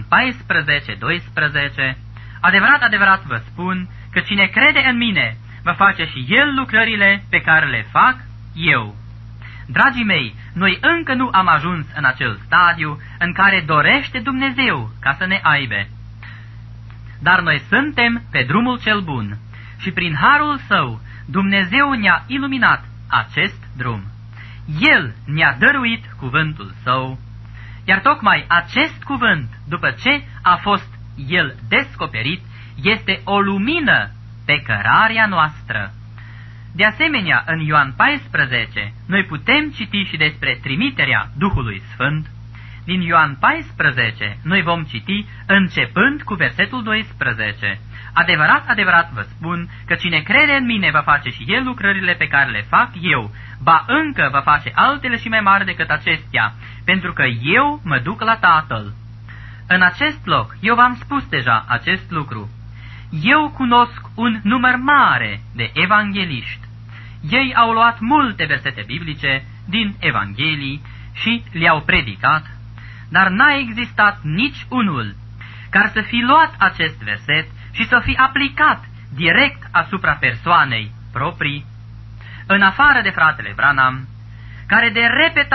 14:12, adevărat vă spun că cine crede în mine va face și el lucrările pe care le fac eu. Dragii mei, noi încă nu am ajuns în acel stadiu în care dorește Dumnezeu ca să ne aibă. Dar noi suntem pe drumul cel bun și prin harul Său Dumnezeu ne-a iluminat acest drum. El ne-a dăruit cuvântul Său, iar tocmai acest cuvânt, după ce a fost el descoperit, este o lumină pe cărarea noastră. De asemenea, în Ioan 14, noi putem citi și despre trimiterea Duhului Sfânt. Din Ioan 14, noi vom citi începând cu versetul 12. Adevărat vă spun că cine crede în mine va face și el lucrările pe care le fac eu, ba încă va face altele și mai mari decât acestea, pentru că eu mă duc la Tatăl. În acest loc, eu v-am spus deja acest lucru. Eu cunosc un număr mare de evangheliști. Ei au luat multe versete biblice din Evanghelii și le-au predicat, dar n-a existat nici unul care să fi luat acest verset și să fi aplicat direct asupra persoanei proprii, în afară de fratele Branham, care de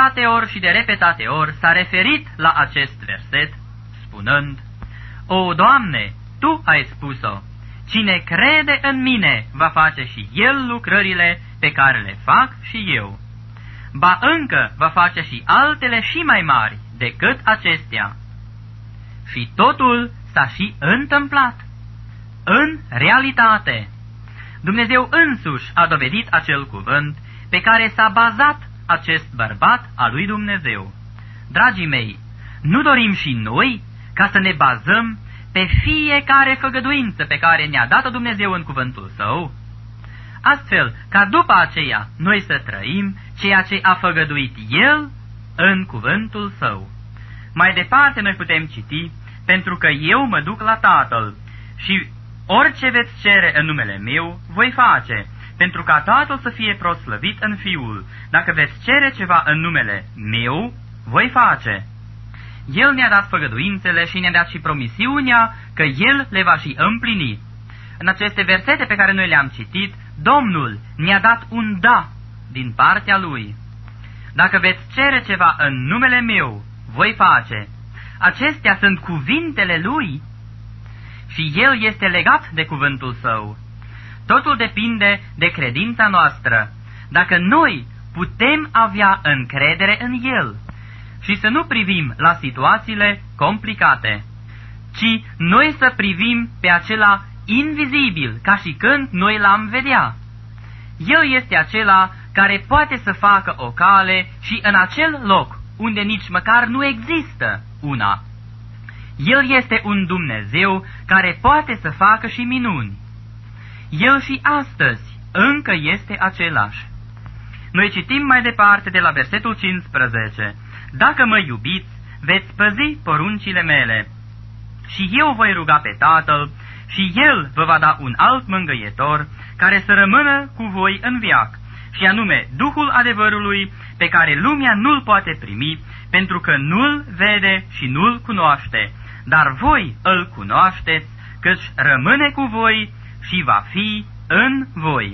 repetate ori s-a referit la acest verset, spunând, O, Doamne, Tu ai spus-o, cine crede în mine va face și el lucrările pe care le fac și eu. Ba încă va face și altele și mai mari decât acestea. Și totul s-a și întâmplat. În realitate, Dumnezeu însuși a dovedit acel cuvânt pe care s-a bazat acest bărbat al lui Dumnezeu. Dragii mei, nu dorim și noi ca să ne bazăm pe fiecare făgăduință pe care ne-a dat-o Dumnezeu în cuvântul Său? astfel ca după aceea noi să trăim ceea ce a făgăduit El în cuvântul Său. Mai departe noi putem citi, pentru că eu mă duc la Tatăl și orice veți cere în numele meu, voi face, pentru ca Tatăl să fie proslăvit în Fiul. Dacă veți cere ceva în numele meu, voi face. El ne-a dat făgăduințele și ne-a dat și promisiunea că El le va și împlini. În aceste versete pe care noi le-am citit, Domnul ne-a dat un da din partea Lui. Dacă veți cere ceva în numele meu, voi face. Acestea sunt cuvintele Lui și El este legat de cuvântul Său. Totul depinde de credința noastră, dacă noi putem avea încredere în El și să nu privim la situațiile complicate, ci noi să privim pe acela invizibil, ca și când noi l-am vedea. El este acela care poate să facă o cale și în acel loc unde nici măcar nu există una. El este un Dumnezeu care poate să facă și minuni. El și astăzi încă este același. Noi citim mai departe de la versetul 15. Dacă mă iubiți, veți păzi poruncile mele. Și eu voi ruga pe Tatăl și El vă va da un alt mângâietor care să rămână cu voi în veac, și anume Duhul adevărului, pe care lumea nu-l poate primi, pentru că nu-l vede și nu-l cunoaște, dar voi îl cunoașteți, căci rămâne cu voi și va fi în voi.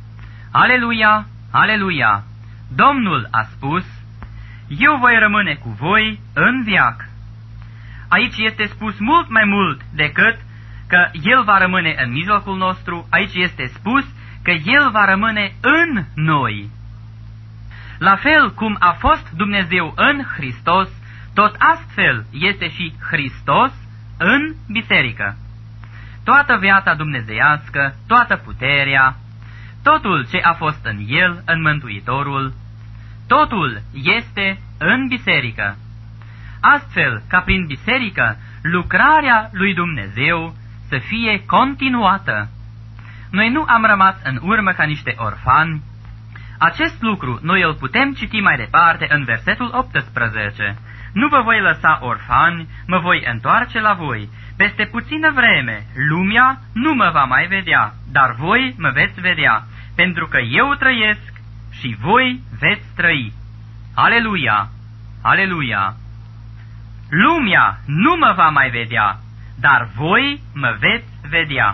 Aleluia, aleluia! Domnul a spus, eu voi rămâne cu voi în veac. Aici este spus mult mai mult decât că El va rămâne în mijlocul nostru, aici este spus că El va rămâne în noi. La fel cum a fost Dumnezeu în Hristos, tot astfel este și Hristos în biserică. Toată viața dumnezeiască, toată puterea, totul ce a fost în El, în Mântuitorul, totul este în biserică. Astfel ca prin biserică lucrarea lui Dumnezeu să fie continuată. Noi nu am rămas în urmă ca niște orfani. Acest lucru noi îl putem citi mai departe în versetul 18. Nu vă voi lăsa orfani, mă voi întoarce la voi. Peste puțină vreme, lumea nu mă va mai vedea, dar voi mă veți vedea, pentru că eu trăiesc și voi veți trăi. Aleluia! Aleluia! Lumea nu mă va mai vedea, dar voi mă veți vedea.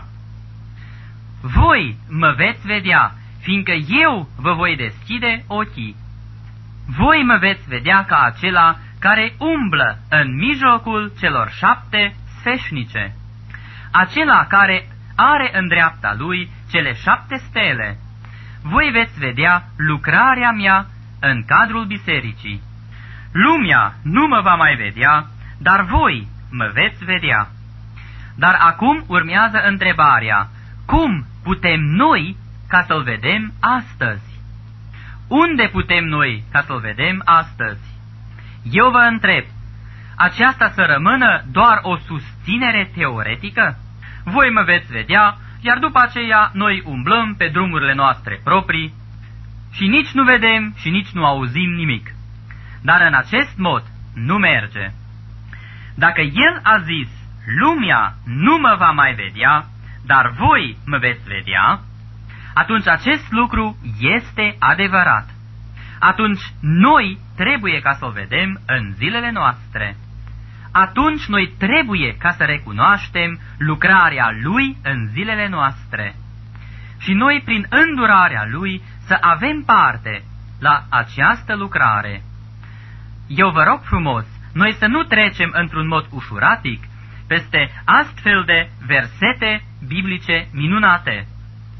Voi mă veți vedea, fiindcă eu vă voi deschide ochii. Voi mă veți vedea ca acela care umblă în mijlocul celor 7 sfeșnice, acela care are în dreapta lui cele 7 stele. Voi veți vedea lucrarea mea în cadrul bisericii. Lumea nu mă va mai vedea, dar voi mă veți vedea. Dar acum urmează întrebarea, cum putem noi ca să-L vedem astăzi? Unde putem noi ca să-L vedem astăzi? Eu vă întreb, aceasta să rămână doar o susținere teoretică? Voi mă veți vedea, iar după aceea noi umblăm pe drumurile noastre proprii și nici nu vedem și nici nu auzim nimic. Dar în acest mod nu merge. Dacă El a zis, lumea nu mă va mai vedea, dar voi mă veți vedea, atunci acest lucru este adevărat. Atunci noi trebuie ca să o vedem în zilele noastre. Atunci noi trebuie ca să recunoaștem lucrarea Lui în zilele noastre. Și noi, prin îndurarea Lui, să avem parte la această lucrare. Eu vă rog frumos, noi să nu trecem într-un mod ușuratic peste astfel de versete biblice minunate,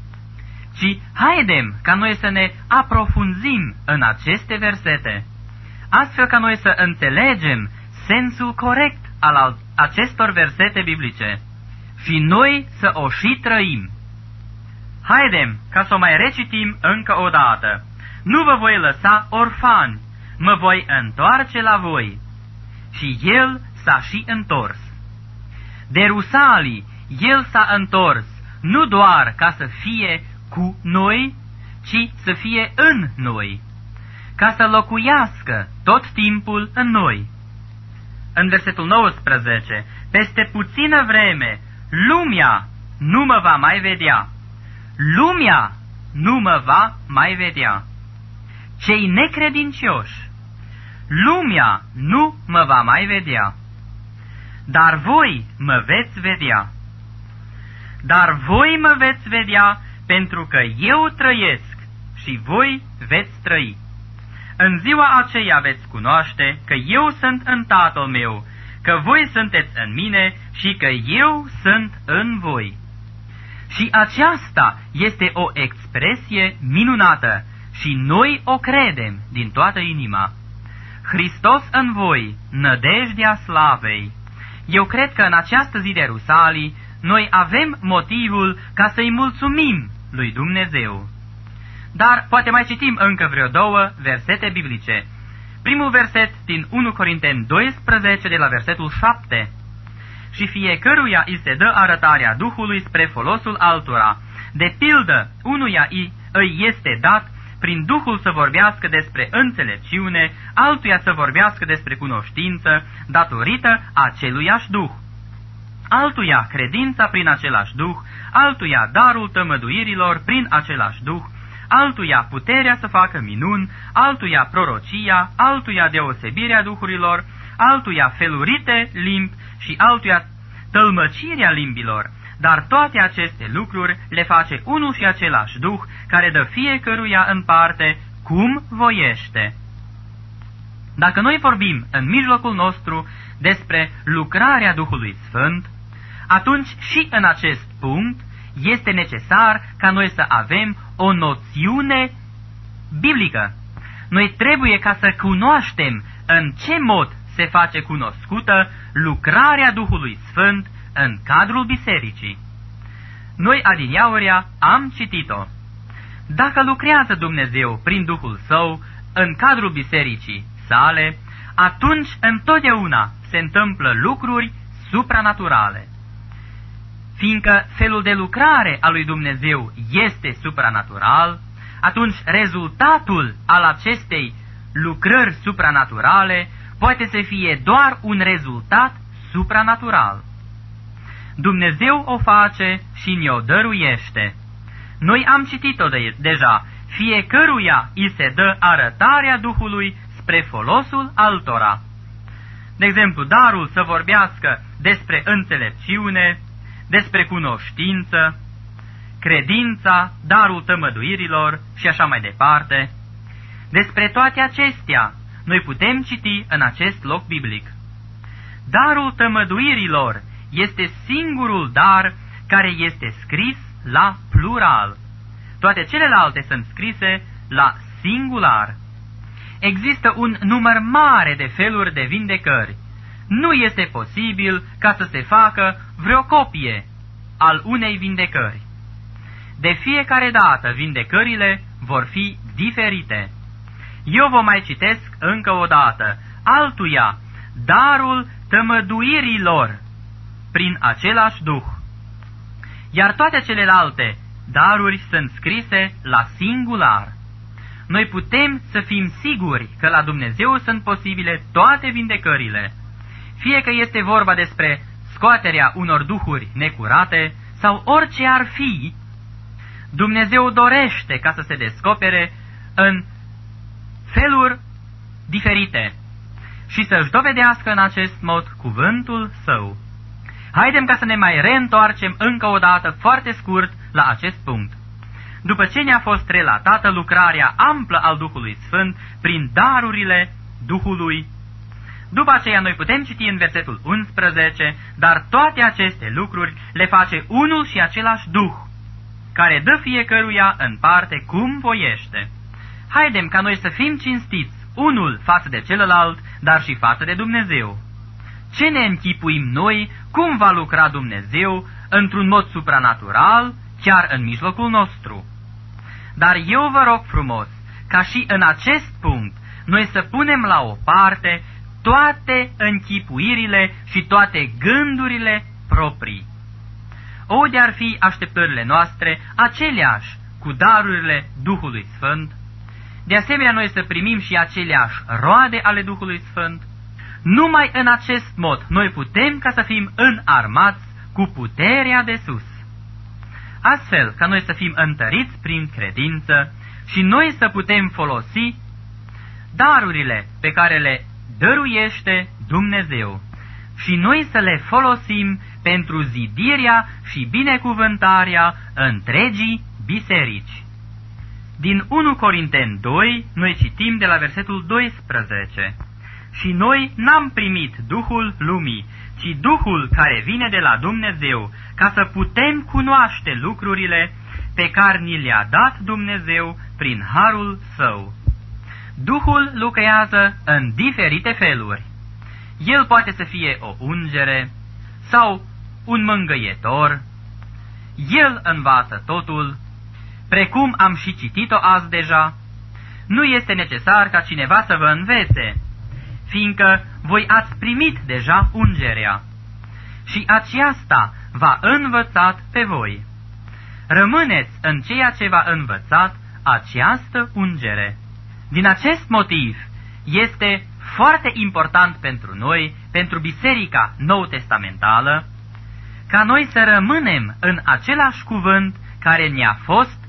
ci haidem ca noi să ne aprofunzim în aceste versete, astfel ca noi să înțelegem sensul corect al acestor versete biblice și noi să o și trăim. Haidem ca să o mai recitim încă o dată. Nu vă voi lăsa orfani, mă voi întoarce la voi. Și El s-a și întors. De Rusalii, El s-a întors, nu doar ca să fie cu noi, ci să fie în noi, ca să locuiască tot timpul în noi. În versetul 19, peste puțină vreme, lumea nu mă va mai vedea. Lumea nu mă va mai vedea. Cei necredincioși, lumea nu mă va mai vedea. Dar voi mă veți vedea. Dar voi mă veți vedea, pentru că eu trăiesc și voi veți trăi. În ziua aceea veți cunoaște că eu sunt în Tatăl meu, că voi sunteți în mine și că eu sunt în voi. Și aceasta este o expresie minunată și noi o credem din toată inima. Hristos în voi, nădejdea slavei. Eu cred că în această zi de Rusalii noi avem motivul ca să-i mulțumim lui Dumnezeu. Dar poate mai citim încă vreo 2 versete biblice. Primul verset din 1 Corinteni 12 de la versetul 7. Și fiecăruia îi se dă arătarea Duhului spre folosul altora. De pildă, unuia îi este dat prin Duhul să vorbească despre înțelepciune, altuia să vorbească despre cunoștință, datorită aceluiași Duh. Altuia credința prin același Duh, altuia darul tămăduirilor prin același Duh, altuia puterea să facă minuni, altuia prorocia, altuia deosebirea duhurilor, altuia felurite limbi și altuia tălmăcirea limbilor. Dar toate aceste lucruri le face unul și același Duh, care dă fiecăruia în parte cum voiește. Dacă noi vorbim în mijlocul nostru despre lucrarea Duhului Sfânt, atunci și în acest punct este necesar ca noi să avem o noțiune biblică. Noi trebuie ca să cunoaștem în ce mod se face cunoscută lucrarea Duhului Sfânt în cadrul bisericii. Noi adineaurea am citit-o. Dacă lucrează Dumnezeu prin Duhul Său în cadrul bisericii sale, atunci întotdeauna se întâmplă lucruri supranaturale. Fiindcă felul de lucrare al lui Dumnezeu este supranatural, atunci rezultatul al acestei lucrări supranaturale poate să fie doar un rezultat supranatural. Dumnezeu o face și ne-o dăruiește. Noi am citit-o deja, fiecăruia îi se dă arătarea Duhului spre folosul altora. De exemplu, darul să vorbească despre înțelepciune, despre cunoștință, credința, darul tămăduirilor și așa mai departe. Despre toate acestea noi putem citi în acest loc biblic. Darul tămăduirilor este singurul dar care este scris la plural. Toate celelalte sunt scrise la singular. Există un număr mare de feluri de vindecări. Nu este posibil ca să se facă vreo copie al unei vindecări. De fiecare dată vindecările vor fi diferite. Eu vă mai citesc încă o dată. Altuia, darul tămăduirilor prin același Duh. Iar toate celelalte daruri sunt scrise la singular. Noi putem să fim siguri că la Dumnezeu sunt posibile toate vindecările, fie că este vorba despre scoaterea unor duhuri necurate sau orice ar fi. Dumnezeu dorește ca să se descopere în feluri diferite și să-și dovedească în acest mod cuvântul Său. Haidem ca să ne mai reîntoarcem încă o dată foarte scurt la acest punct. După ce ne-a fost relatată lucrarea amplă al Duhului Sfânt prin darurile Duhului, după aceea noi putem citi în versetul 11, dar toate aceste lucruri le face unul și același Duh, care dă fiecăruia în parte cum voiește. Haidem ca noi să fim cinstiți, unul față de celălalt, dar și față de Dumnezeu. Ce ne închipuim noi, cum va lucra Dumnezeu într-un mod supranatural, chiar în mijlocul nostru? Dar eu vă rog frumos, ca și în acest punct, noi să punem la o parte toate închipuirile și toate gândurile proprii. O de-ar fi așteptările noastre aceleași cu darurile Duhului Sfânt, de asemenea noi să primim și aceleași roade ale Duhului Sfânt. Numai în acest mod noi putem ca să fim înarmați cu puterea de sus, astfel ca noi să fim întăriți prin credință și noi să putem folosi darurile pe care le dăruiește Dumnezeu și noi să le folosim pentru zidirea și binecuvântarea întregii biserici. Din 1 Corinteni 2, noi citim de la versetul 12: Și noi n-am primit Duhul lumii, ci Duhul care vine de la Dumnezeu, ca să putem cunoaște lucrurile pe care ni le-a dat Dumnezeu prin harul Său. Duhul lucrează în diferite feluri. El poate să fie o ungere sau un mângâietor. El învață totul, precum am și citit-o azi deja. Nu este necesar ca cineva să vă învețe, fiindcă voi ați primit deja ungerea și aceasta v-a învățat pe voi. Rămâneți în ceea ce v-a învățat această ungere. Din acest motiv este foarte important pentru noi, pentru Biserica Nou-Testamentală, ca noi să rămânem în același cuvânt care ne-a fost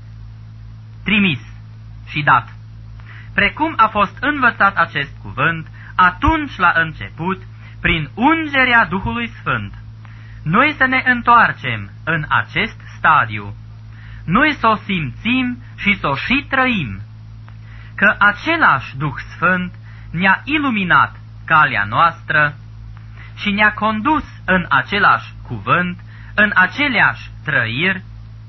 trimis și dat. Precum a fost învățat acest cuvânt atunci la început, prin ungerea Duhului Sfânt, noi să ne întoarcem în acest stadiu, noi să o simțim și să o și trăim, că același Duh Sfânt ne-a iluminat calea noastră și ne-a condus în același cuvânt, în aceleași trăiri,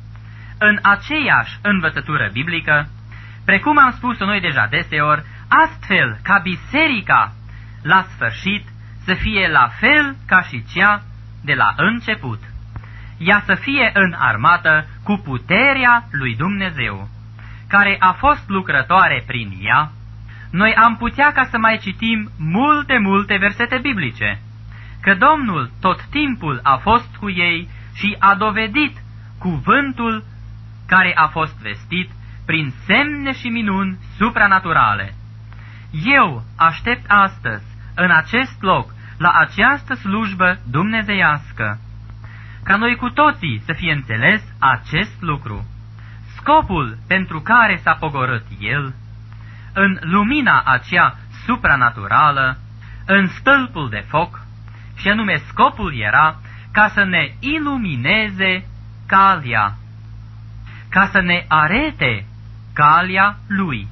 în aceeași învățătură biblică, precum am spus-o noi deja deseori, astfel ca biserica la sfârșit să fie la fel ca și cea de la început. Ea să fie înarmată cu puterea lui Dumnezeu, care a fost lucrătoare prin ea. Noi am putea ca să mai citim multe versete biblice, că Domnul tot timpul a fost cu ei și a dovedit cuvântul care a fost vestit prin semne și minuni supranaturale. Eu aștept astăzi, în acest loc, la această slujbă dumnezeiască, ca noi cu toții să fie înțeles acest lucru, scopul pentru care s-a pogorât El, în lumina aceea supranaturală, în stâlpul de foc, și anume scopul era ca să ne ilumineze calea, ca să ne arete calea Lui,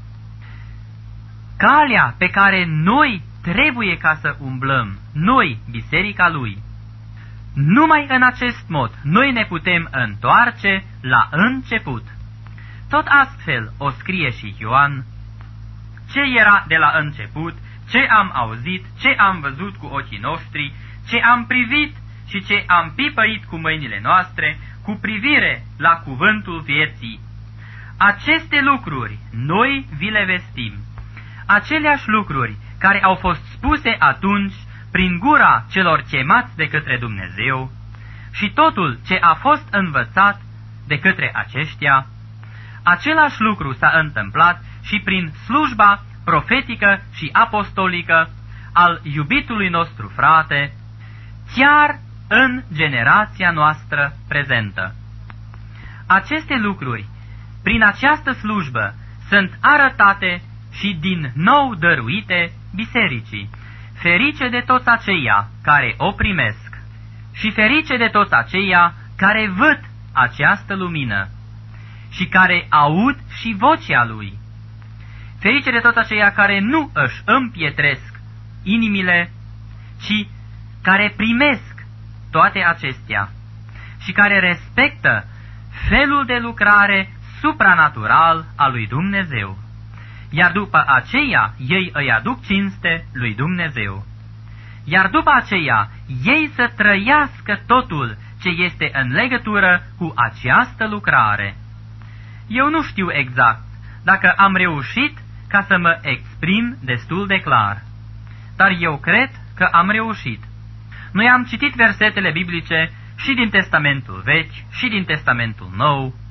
calea pe care noi trebuie ca să umblăm, noi, biserica Lui. Numai în acest mod noi ne putem întoarce la început. Tot astfel o scrie și Ioan: ce era de la început, ce am auzit, ce am văzut cu ochii noștri, ce am privit și ce am pipăit cu mâinile noastre, cu privire la cuvântul vieții. Aceste lucruri noi vi le vestim, aceleași lucruri care au fost spuse atunci prin gura celor chemați de către Dumnezeu și totul ce a fost învățat de către aceștia. Același lucru s-a întâmplat și prin slujba profetică și apostolică al iubitului nostru frate, chiar în generația noastră prezentă. Aceste lucruri, prin această slujbă, sunt arătate și din nou dăruite bisericii. Ferice de toți aceia care o primesc și ferice de toți aceia care văd această lumină și care aud și vocea Lui. Ferice de toți aceia care nu își împietresc inimile, ci care primesc toate acestea și care respectă felul de lucrare supranatural al lui Dumnezeu. Iar după aceea ei îi aduc cinste lui Dumnezeu. Iar după aceea ei să trăiască totul ce este în legătură cu această lucrare. Eu nu știu exact dacă am reușit ca să mă exprim destul de clar, dar eu cred că am reușit. Noi am citit versetele biblice și din Testamentul Vechi și din Testamentul Nou,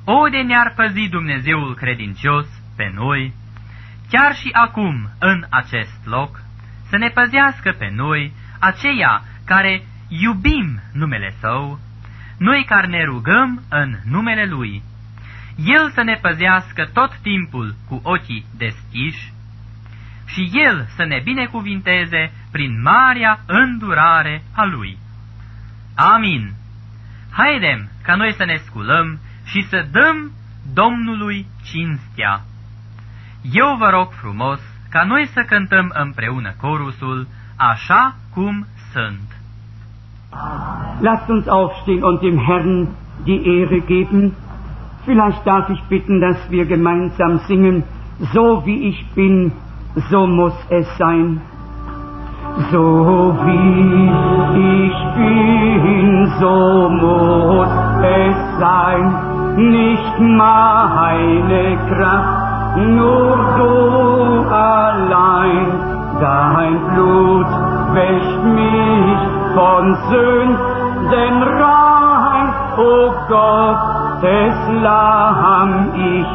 O, de ne-ar păzi Dumnezeul credincios pe noi, chiar și acum, în acest loc, să ne păzească pe noi, aceia care iubim numele Său, noi care ne rugăm în numele Lui. El să ne păzească tot timpul cu ochii deschiși și El să ne binecuvinteze prin marea îndurare a Lui. Amin. Haidem ca noi să ne sculăm și să dăm Domnului cinstea. Eu vă rog frumos ca noi să cântăm împreună corusul Așa cum sunt. Lasst uns aufstehen und dem Herrn die Ehre geben. Vielleicht darf ich bitten, dass wir gemeinsam singen, so wie ich bin, so muss es sein. So wie ich bin, so muss es sein. Nicht meine Kraft, nur du allein. Dein Blut wäscht mich von Sünden rein. O Gottes Lamm, ich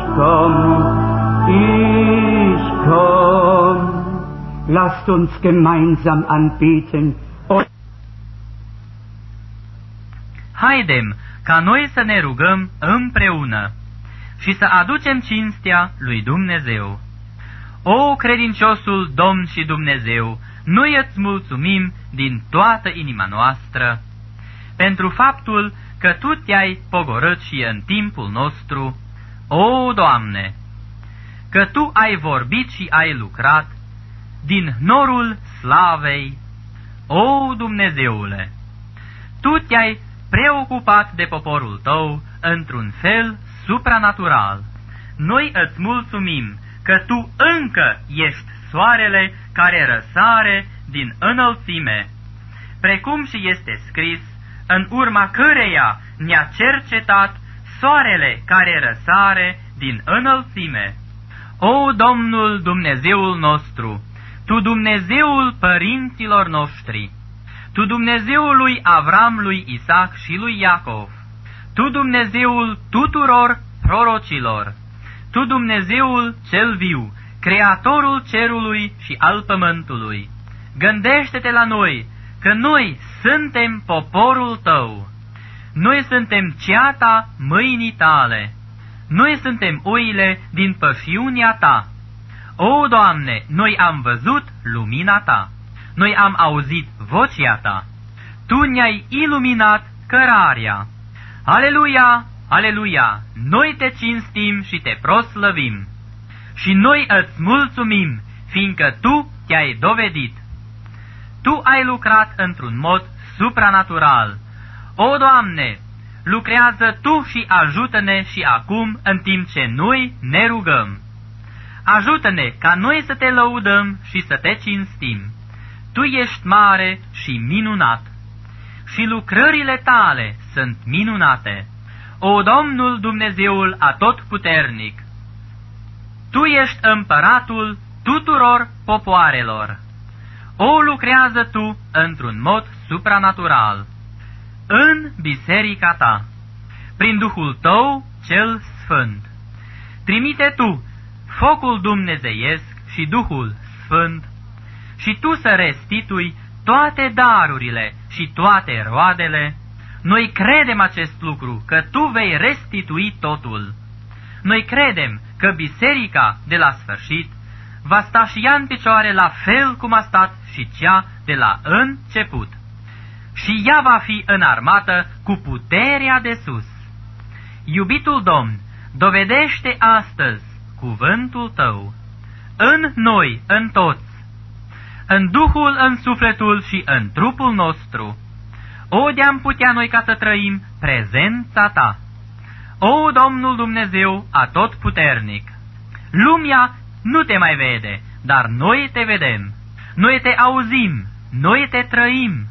komm. Lasst uns gemeinsam anbeten. Haidem ca noi să ne rugăm împreună și să aducem cinstea lui Dumnezeu. O, credinciosul Domn și Dumnezeu, noi îți mulțumim din toată inima noastră pentru faptul că Tu te-ai pogorât și în timpul nostru, o, Doamne, că Tu ai vorbit și ai lucrat din norul slavei, o, Dumnezeule. Tu te-ai preocupat de poporul Tău într-un fel supranatural. Noi îți mulțumim că Tu încă ești soarele care răsare din înălțime, precum și este scris, în urma căreia ne-a cercetat soarele care răsare din înălțime. O, Domnul Dumnezeul nostru, Tu Dumnezeul părinților noștri, Tu Dumnezeul lui Avram, lui Isaac și lui Iacov, Tu Dumnezeul tuturor prorocilor, Tu Dumnezeul cel viu, Creatorul cerului și al pământului, gândește-te la noi, că noi suntem poporul Tău, noi suntem ceata mâinii Tale, noi suntem oile din pășiunea Ta. O, Doamne, noi am văzut lumina Ta, noi am auzit vocea Ta, Tu ne-ai iluminat cărarea. Aleluia, aleluia, noi Te cinstim și Te proslăvim și noi îți mulțumim, fiindcă Tu Te-ai dovedit. Tu ai lucrat într-un mod supranatural. O, Doamne, lucrează Tu și ajută-ne și acum în timp ce noi ne rugăm. Ajută-ne ca noi să Te lăudăm și să Te cinstim. Tu ești mare și minunat și lucrările Tale sunt minunate. O, Domnul Dumnezeul Atotputernic, Tu ești împăratul tuturor popoarelor. O, lucrează Tu într-un mod supranatural în biserica Ta, prin Duhul Tău cel Sfânt. Trimite Tu focul dumnezeiesc și Duhul Sfânt și Tu să restitui toate darurile și toate roadele. Noi credem acest lucru, că Tu vei restitui totul. Noi credem că biserica de la sfârșit va sta și ea în picioare la fel cum a stat și cea de la început. Și ea va fi înarmată cu puterea de sus. Iubitul Domn, dovedește astăzi cuvântul Tău în noi, în toți, în Duhul, în sufletul și în trupul nostru. O, de-am putea noi ca să trăim prezența Ta. O, Domnul Dumnezeu Atotputernic, lumea nu Te mai vede, dar noi Te vedem, noi Te auzim, noi Te trăim.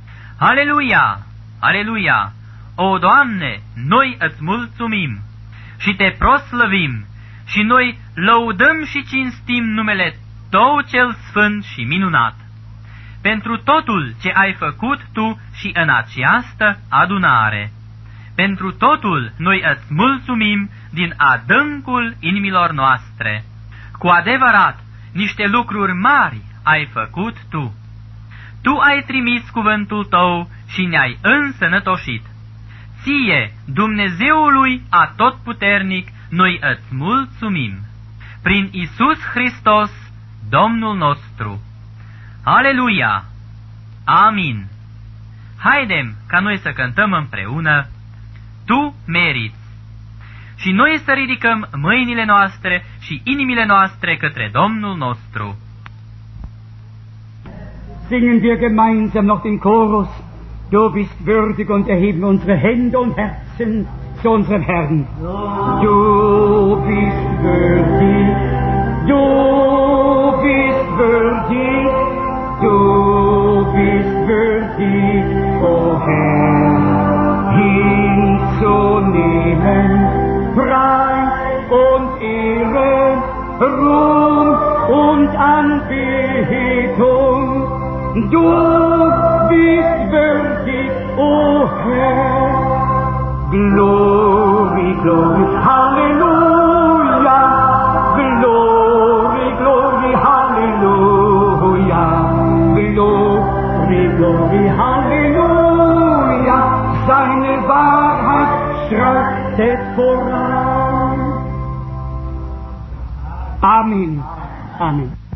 Aleluia, aleluia! O, Doamne, noi îți mulțumim și Te proslăvim și noi lăudăm și cinstim numele Tău cel sfânt și minunat, pentru totul ce ai făcut Tu și în această adunare, Pentru totul noi îți mulțumim din adâncul inimilor noastre. Cu adevărat, niște lucruri mari ai făcut Tu. Tu ai trimis cuvântul Tău și ne-ai însănătoșit. Ție, Dumnezeului Atotputernic, noi îți mulțumim. Prin Iisus Hristos, Domnul nostru. Aleluia! Amin! Haidem ca noi să cântăm împreună: Tu meriți! Și noi să ridicăm mâinile noastre și inimile noastre către Domnul nostru. Singen wir gemeinsam noch den Chorus. Du bist würdig und erheben unsere Hände und Herzen zu unserem Herrn. Du bist würdig, du bist würdig, du bist würdig, o Herr, hinzunehmen, Preis und Ehre, Ruhm und Anbetung. Du bist würdig, o Herr. Glory, glory, Halleluja. Glory, glory, Halleluja. Glory, glory, Halleluja. Seine Wahrheit schreitet voran. Amen. Amen.